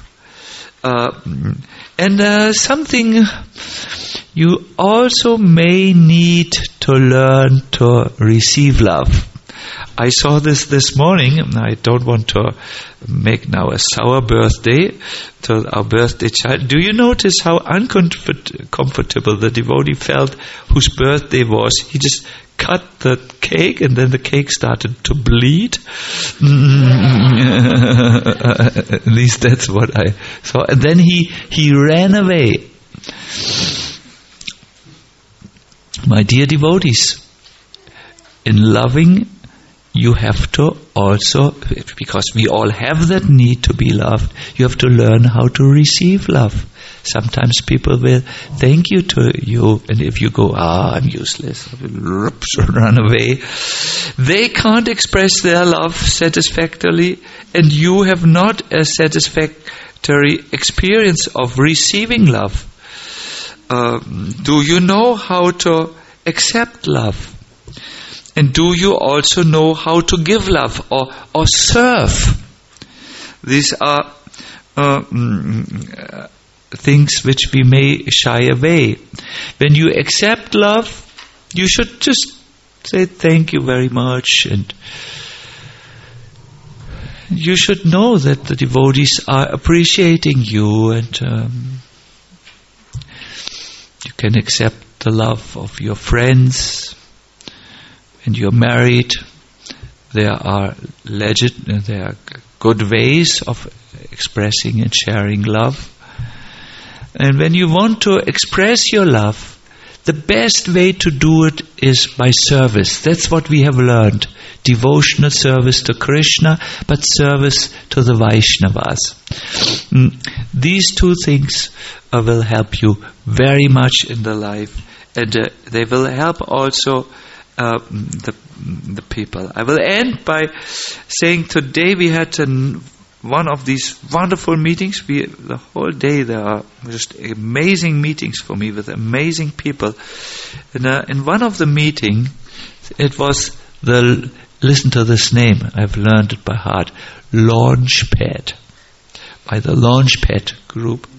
And something you also may need to learn to receive love. I saw this morning, and I don't want to make now a sour birthday to our birthday child. Do you notice how uncomfortable the devotee felt whose birthday was? He just cut the cake, and then the cake started to bleed. At least that's what I saw. And then he ran away. My dear devotees, in loving, you have to also, because we all have that need to be loved, you have to learn how to receive love. Sometimes people will thank you to you, and if you go, I'm useless, run away. They can't express their love satisfactorily, and you have not a satisfactory experience of receiving love. Do you know how to accept love? And do you also know how to give love or serve? These are things which we may shy away. When you accept love, you should just say thank you very much, and you should know that the devotees are appreciating you, and you can accept the love of your friends. And you're married, there are good ways of expressing and sharing love. And when you want to express your love, the best way to do it is by service. That's what we have learned. Devotional service to Krishna, but service to the Vaishnavas. These two things will help you very much in the life, and they will help also the people. I will end by saying today we had a one of these wonderful meetings. The whole day there are just amazing meetings for me with amazing people. And in one of the meetings, it was listen to this name, I've learned it by heart, Launchpad, by the Launchpad group.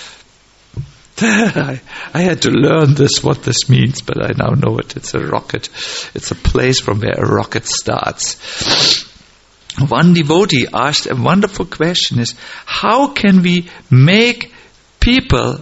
I had to learn what this means, but I now know it. It's a rocket. It's a place from where a rocket starts. One devotee asked a wonderful question, is how can we make people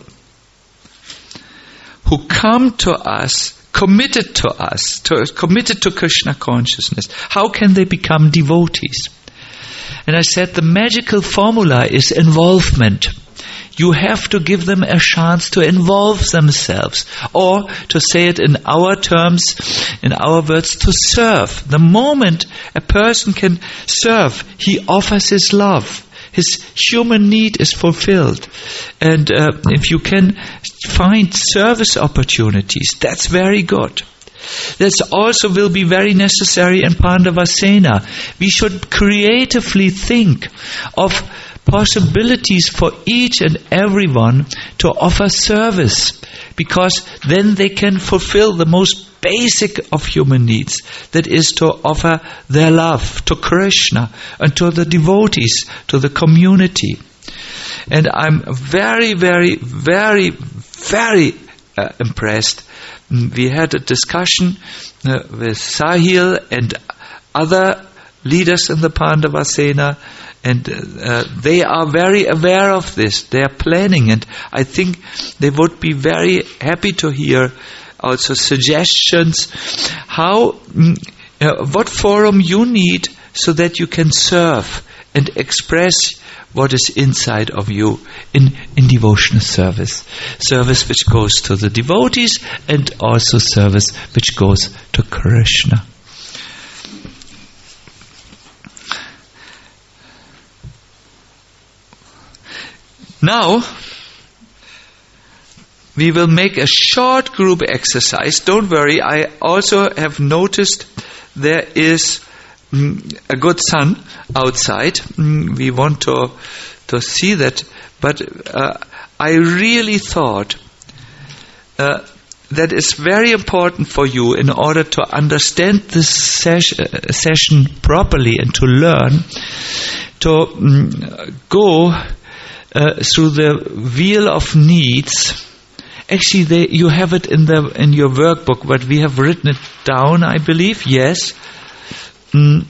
who come to us, committed to Krishna consciousness, how can they become devotees? And I said the magical formula is involvement. You have to give them a chance to involve themselves, or to say it in our terms, in our words, to serve. The moment a person can serve, he offers his love. His human need is fulfilled. And if you can find service opportunities, that's very good. This also will be very necessary in Pandavasena. We should creatively think of possibilities for each and everyone to offer service, because then they can fulfill the most basic of human needs, that is to offer their love to Krishna and to the devotees, to the community. And I'm very, very, very, very impressed. We had a discussion with Sahil and other leaders in the Pandavasena, and they are very aware of this. They are planning, and I think they would be very happy to hear also suggestions how what forum you need so that you can serve and express what is inside of you in devotional service which goes to the devotees, and also service which goes to Krishna. Now, we will make a short group exercise. Don't worry, I also have noticed there is a good sun outside. We want to see that. But I really thought that is very important for you in order to understand this session properly and to learn to go through the wheel of needs. Actually, you have it in your workbook, but we have written it down, I believe. Yes, and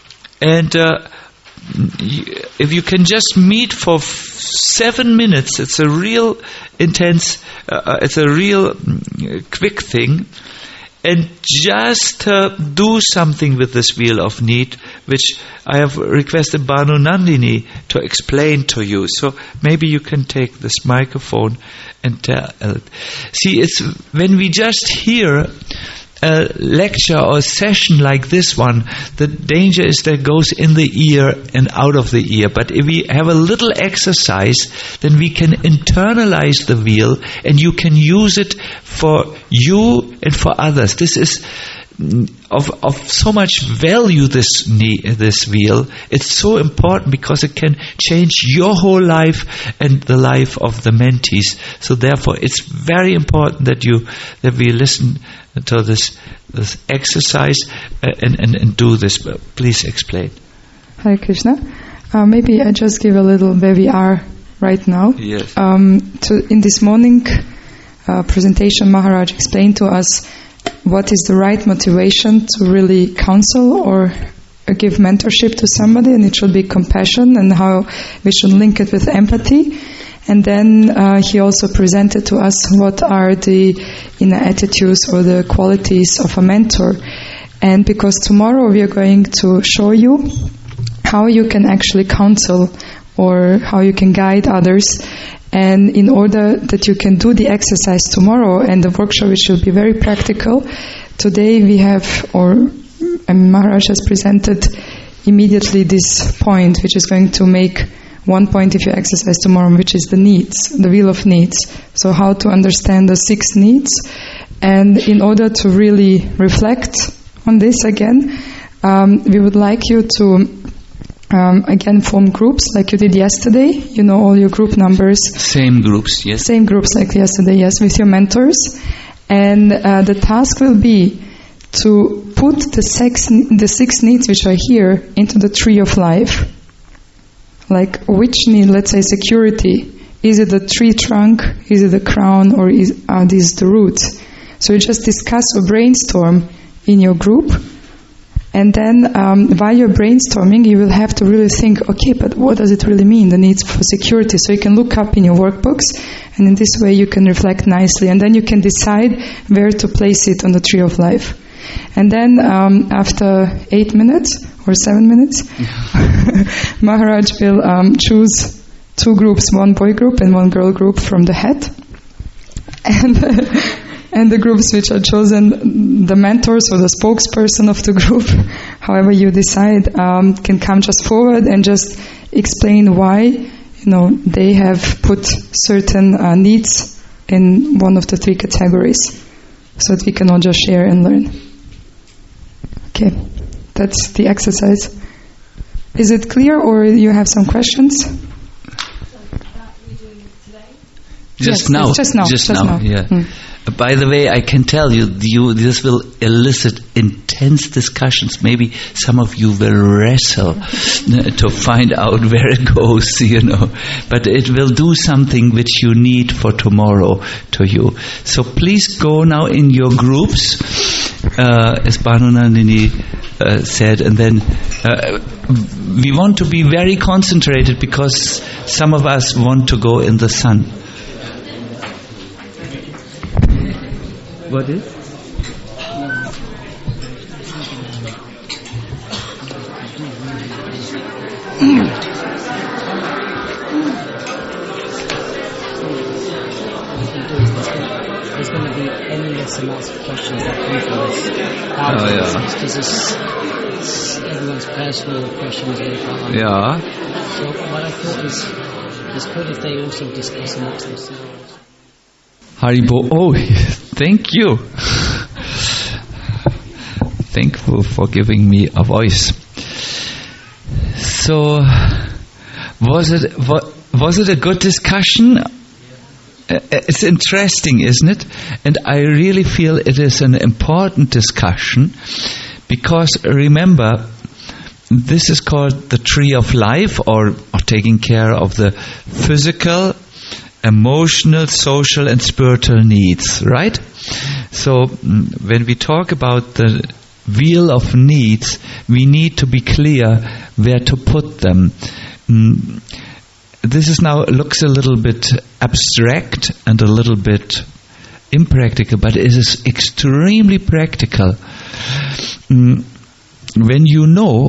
if you can just meet for 7 minutes, it's a real intense. It's a real quick thing. And just do something with this wheel of need, which I have requested Banu Nandini to explain to you. So maybe you can take this microphone and tell. See, it's when we just hear a lecture or a session like this one, the danger is that it goes in the ear and out of the ear. But if we have a little exercise, then we can internalize the wheel, and you can use it for you and for others. This is of so much value, this wheel. It's so important because it can change your whole life and the life of the mentees. So therefore it's very important that we listen to this exercise and do this. Please explain. Hare Krishna. Maybe I just give a little where we are right now. Yes. In this morning presentation, Maharaj explained to us what is the right motivation to really counsel or give mentorship to somebody, and it should be compassion, and how we should link it with empathy. And then he also presented to us what are the inner attitudes or the qualities of a mentor. And because tomorrow we are going to show you how you can actually counsel or how you can guide others. And in order that you can do the exercise tomorrow and the workshop, which will be very practical, today we have, Maharaj has presented immediately this point, which is going to make one point if you exercise tomorrow, which is the needs, the wheel of needs. So how to understand the 6 needs. And in order to really reflect on this again, we would like you to again form groups like you did yesterday. You know all your group numbers. Same groups, yes. Same groups like yesterday, yes, with your mentors. And the task will be to put the 6 needs which are here into the tree of life. Like which need, let's say security, is it the tree trunk, is it the crown, or are these the roots? So you just discuss or brainstorm in your group, and then while you're brainstorming, you will have to really think, okay, but what does it really mean, the needs for security? So you can look up in your workbooks, and in this way you can reflect nicely, and then you can decide where to place it on the tree of life. And then after 8 minutes or 7 minutes, Maharaj will choose 2 groups, 1 boy group and 1 girl group from the hat. And the groups which are chosen, the mentors or the spokesperson of the group, however you decide, can come just forward and just explain why, they have put certain needs in one of the 3 categories, so that we can all just share and learn. Okay, that's the exercise. Is it clear, or you have some questions? Just now. Yeah. By the way, I can tell you, this will elicit intense discussions. Maybe some of you will wrestle to find out where it goes, But it will do something which you need for tomorrow to you. So please go now in your groups, as Bhanunandini said, and then we want to be very concentrated because some of us want to go in the sun. What is? There's going to be endless amounts of questions that come from this. Because it's everyone's personal questions. Yeah. So what I thought is, it's good if they also discuss amongst themselves. Haribo, oh, thank you. Thankful for giving me a voice. So, was it a good discussion? It's interesting, isn't it? And I really feel it is an important discussion because remember, this is called the tree of life, or taking care of the physical, emotional, social and spiritual needs, right? So when we talk about the wheel of needs, we need to be clear where to put them. This is now looks a little bit abstract and a little bit impractical, but it is extremely practical. When you know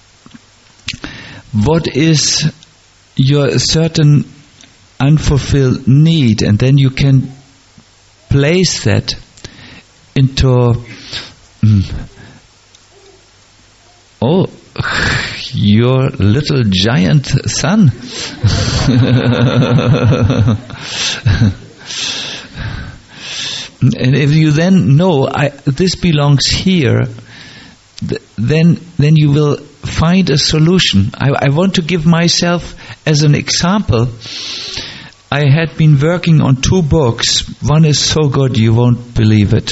what is your certain unfulfilled need, and then you can place that into your little giant son. And if you then know this belongs here, then you will find a solution. I want to give myself as an example. I had been working on 2 books. One is so good you won't believe it.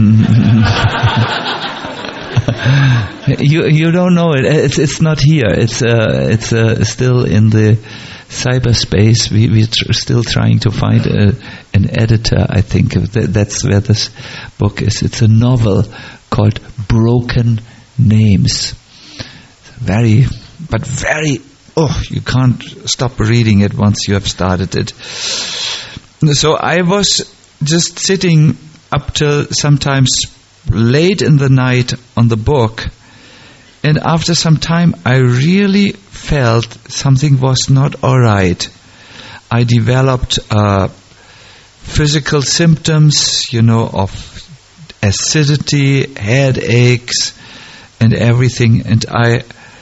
You don't know it. It's not here. It's still in the cyberspace. We're still trying to find an editor. I think that's where this book is. It's a novel called Broken Names. Very. You can't stop reading it once you have started it. So I was just sitting up till sometimes late in the night on the book, and after some time I really felt something was not all right. I developed physical symptoms, of acidity, headaches, and everything, and I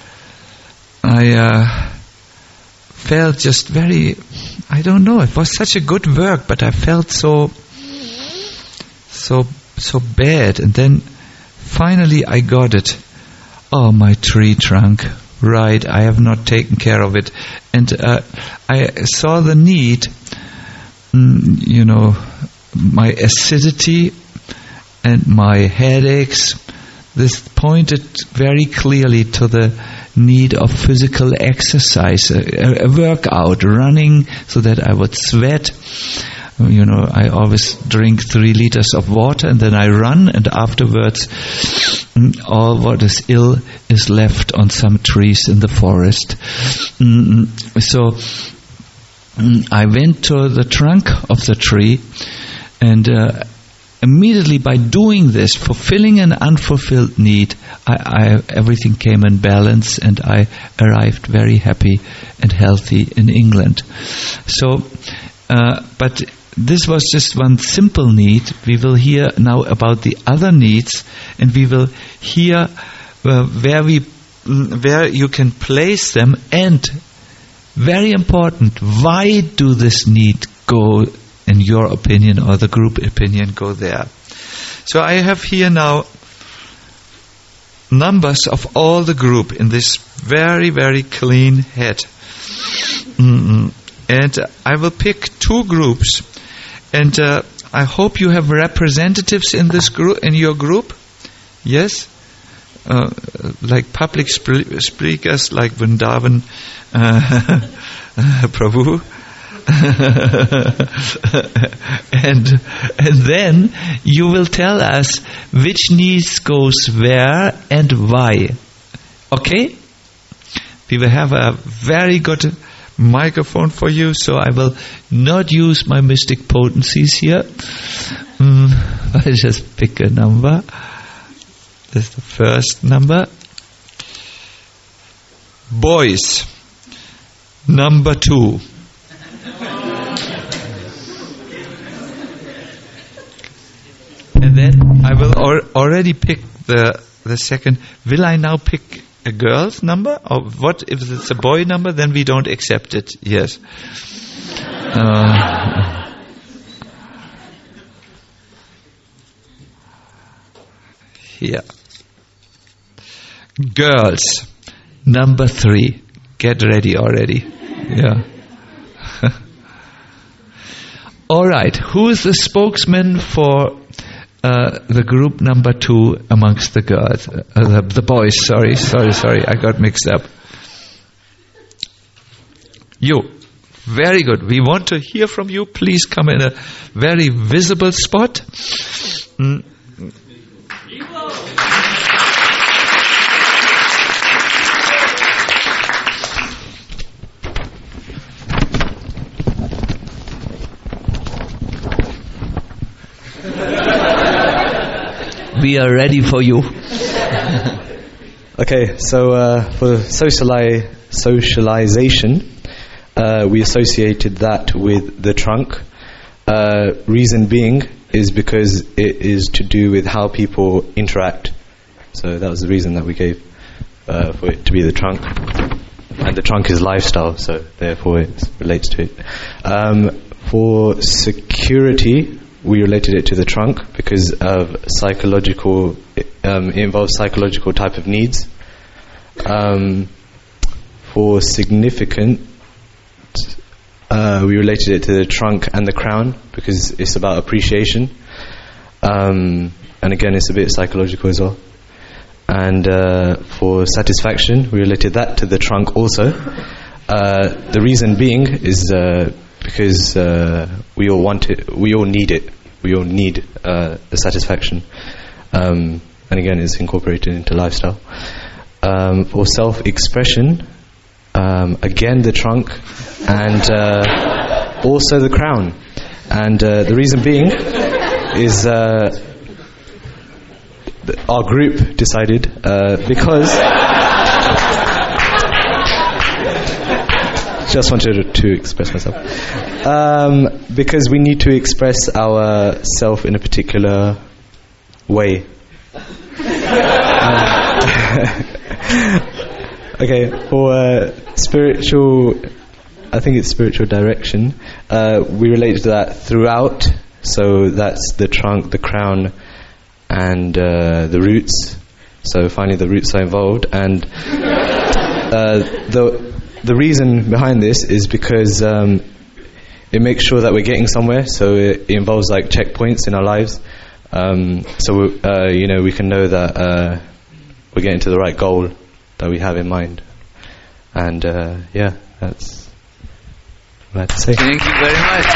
felt just very, I don't know, it was such a good work, but I felt so bad. And then finally I got it. Oh, my tree trunk, right, I have not taken care of it. And I saw the need, my acidity and my headaches. This pointed very clearly to the need of physical exercise, a workout, running so that I would sweat. I always drink 3 liters of water and then I run, and afterwards all what is ill is left on some trees in the forest. So I went to the trunk of the tree, and immediately by doing this, fulfilling an unfulfilled need, everything came in balance, and I arrived very happy and healthy in England. So, but this was just one simple need. We will hear now about the other needs, and we will hear where you can place them, and very important, why do this need go, in your opinion or the group opinion, go there. So I have here now numbers of all the group in this very, very clean head. And I will pick 2 groups, and I hope you have representatives in this group, in your group. Yes? Like public speakers like Vrindavan Prabhu. and then you will tell us which needs goes where and why. Okay? We will have a very good microphone for you, so I will not use my mystic potencies here. I just pick a number. This is the first number. Boys, number 2. And then I will already pick the second. Will I now pick a girl's number? Or what if it's a boy number? Then we don't accept it. Yes. Here. Girls, number 3. Get ready already. Yeah. All right. Who is the spokesman for the group number 2 amongst the girls? The boys. Sorry. I got mixed up. You. Very good. We want to hear from you. Please come in a very visible spot. We are ready for you. Okay, so for socialization, we associated that with the trunk. Reason being is because it is to do with how people interact. So that was the reason that we gave for it to be the trunk. And the trunk is lifestyle, so therefore it relates to it. For security, we related it to the trunk because of psychological, it involves psychological type of needs. For significant, we related it to the trunk and the crown because it's about appreciation. And again, it's a bit psychological as well. And for satisfaction, we related that to the trunk also. The reason being is because we all want it, we all need it. We all need the satisfaction. And again, it's incorporated into lifestyle. For self-expression, again the trunk and also the crown. And the reason being is our group decided because just wanted to express myself because we need to express our self in a particular way. Okay, for spiritual, I think it's spiritual direction, we relate to that throughout, so that's the trunk, the crown, and the roots. So finally the roots are involved, and the reason behind this is because it makes sure that we're getting somewhere. So it involves like checkpoints in our lives. So we can know that we're getting to the right goal that we have in mind. And that's what I have to say. Thank you very much.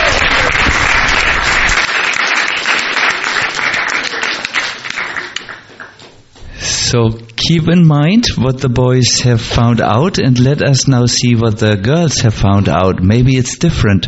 So keep in mind what the boys have found out, and let us now see what the girls have found out. Maybe it's different.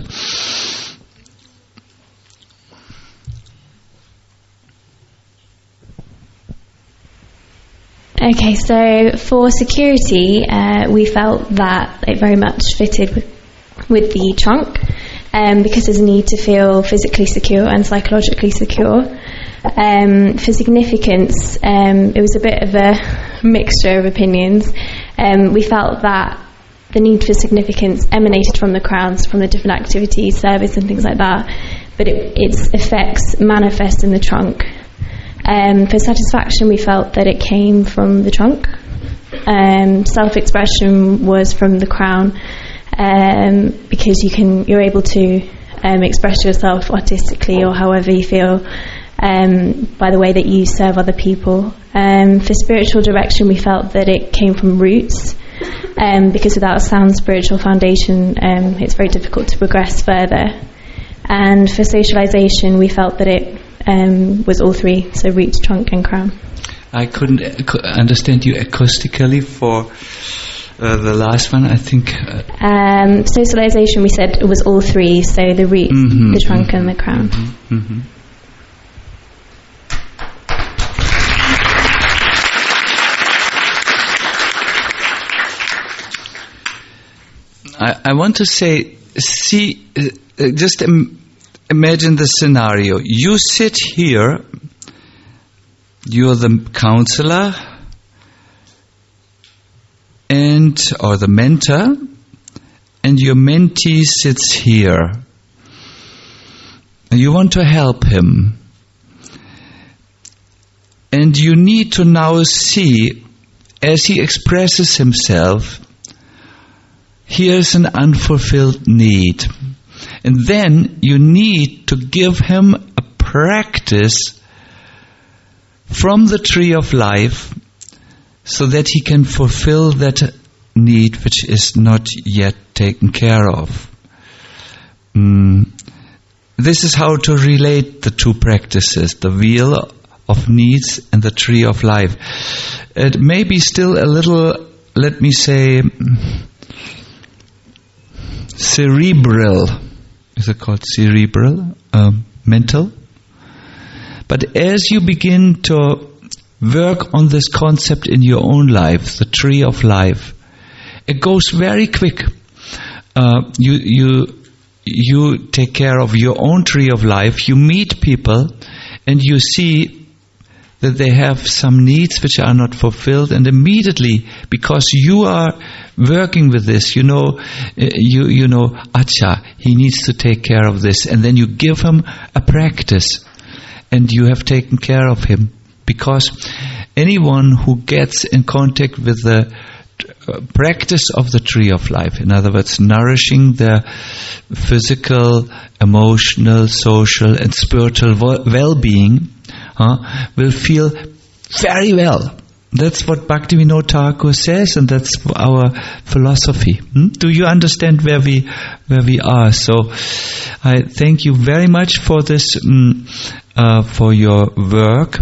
Okay, so for security, we felt that it very much fitted with the trunk, because there's a need to feel physically secure and psychologically secure. For significance, it was a bit of a mixture of opinions. We felt that the need for significance emanated from the crowns, from the different activities, service and things like that, but its effects manifest in the trunk. For satisfaction, we felt that it came from the trunk. Self-expression was from the crown, because you're able to express yourself artistically or however you feel, by the way that you serve other people. For spiritual direction, we felt that it came from roots, because without a sound spiritual foundation, it's very difficult to progress further. And for socialization, we felt that it was all three, so roots, trunk and crown. I couldn't understand you acoustically for the last one, I think. Socialization, we said it was all three, so the roots, the trunk and the crown. I want to say, just imagine the scenario. You sit here, you're the counselor or the mentor, and your mentee sits here. And you want to help him. And you need to now see, as he expresses himself, here's an unfulfilled need. And then you need to give him a practice from the tree of life so that he can fulfill that need which is not yet taken care of. This is how to relate the two practices, the wheel of needs and the tree of life. It may be still a little, let me say, cerebral. Is it called cerebral? Mental? But as you begin to work on this concept in your own life, the tree of life, it goes very quick. You take care of your own tree of life, you meet people, and you see that they have some needs which are not fulfilled, and immediately, because you are working with this, you know, acha, he needs to take care of this, and then you give him a practice, and you have taken care of him, because anyone who gets in contact with the practice of the tree of life, in other words, nourishing their physical, emotional, social, and spiritual well-being, will feel very well. That's what Bhaktivinoda Thakur says, and that's our philosophy. Do you understand where we are? So I thank you very much for this, for your work.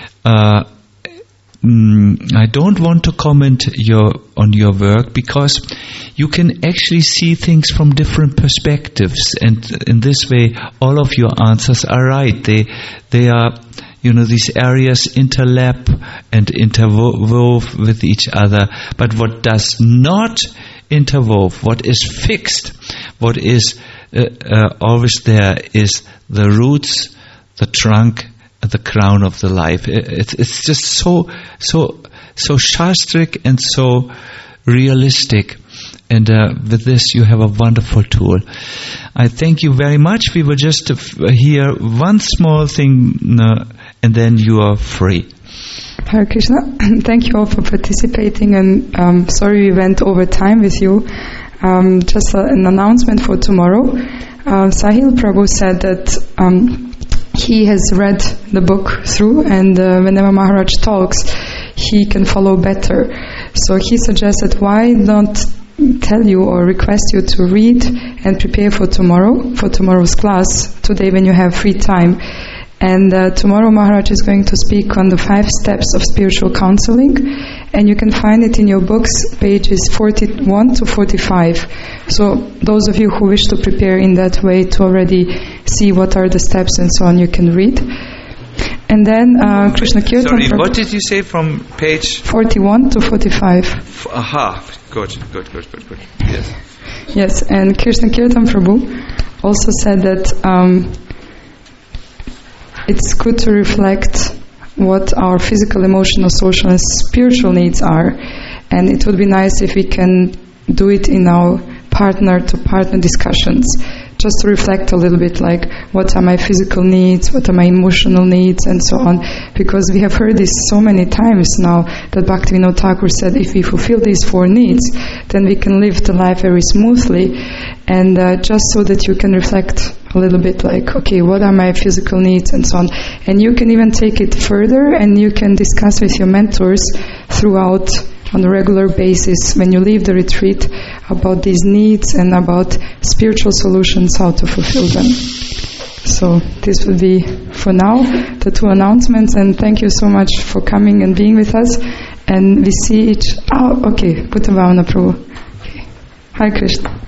I don't want to comment on your work, because you can actually see things from different perspectives, and in this way all of your answers are right. They are, these areas interlap and interwove with each other. But what does not interwove, what is fixed, what is always there, is the roots, the trunk, the crown of the life. It's just so shastric and so realistic. And with this you have a wonderful tool. I thank you very much. We will just hear one small thing, and then you are free. Hare Krishna. Thank you all for participating, and sorry we went over time with you. Just an announcement for tomorrow. Sahil Prabhu said that he has read the book through, and whenever Maharaj talks, he can follow better. So he suggested, why not tell you or request you to read and prepare for tomorrow's class, today when you have free time. And tomorrow Maharaj is going to speak on the 5 steps of spiritual counseling, and you can find it in your books, pages 41 to 45. So those of you who wish to prepare in that way to already see what are the steps and so on, you can read. And then Krishna Kirtan. Sorry, what did you say from page 41 to 45? Aha, good. Yes. Yes, and Krishna Kirtan Prabhu also said that it's good to reflect what our physical, emotional, social, and spiritual needs are, and it would be nice if we can do it in our partner-to-partner discussions, just to reflect a little bit, like what are my physical needs, what are my emotional needs, and so on, because we have heard this so many times now that Bhaktivinoda Thakur said if we fulfill these 4 needs, then we can live the life very smoothly. And just so that you can reflect a little bit, like, okay, what are my physical needs and so on, and you can even take it further, and you can discuss with your mentors throughout on a regular basis when you leave the retreat about these needs and about spiritual solutions, how to fulfill them. So this will be for now the 2 announcements, and thank you so much for coming and being with us. And we see each. Okay, Buddha Bhavana Prabhu. Okay. Hare Krishna.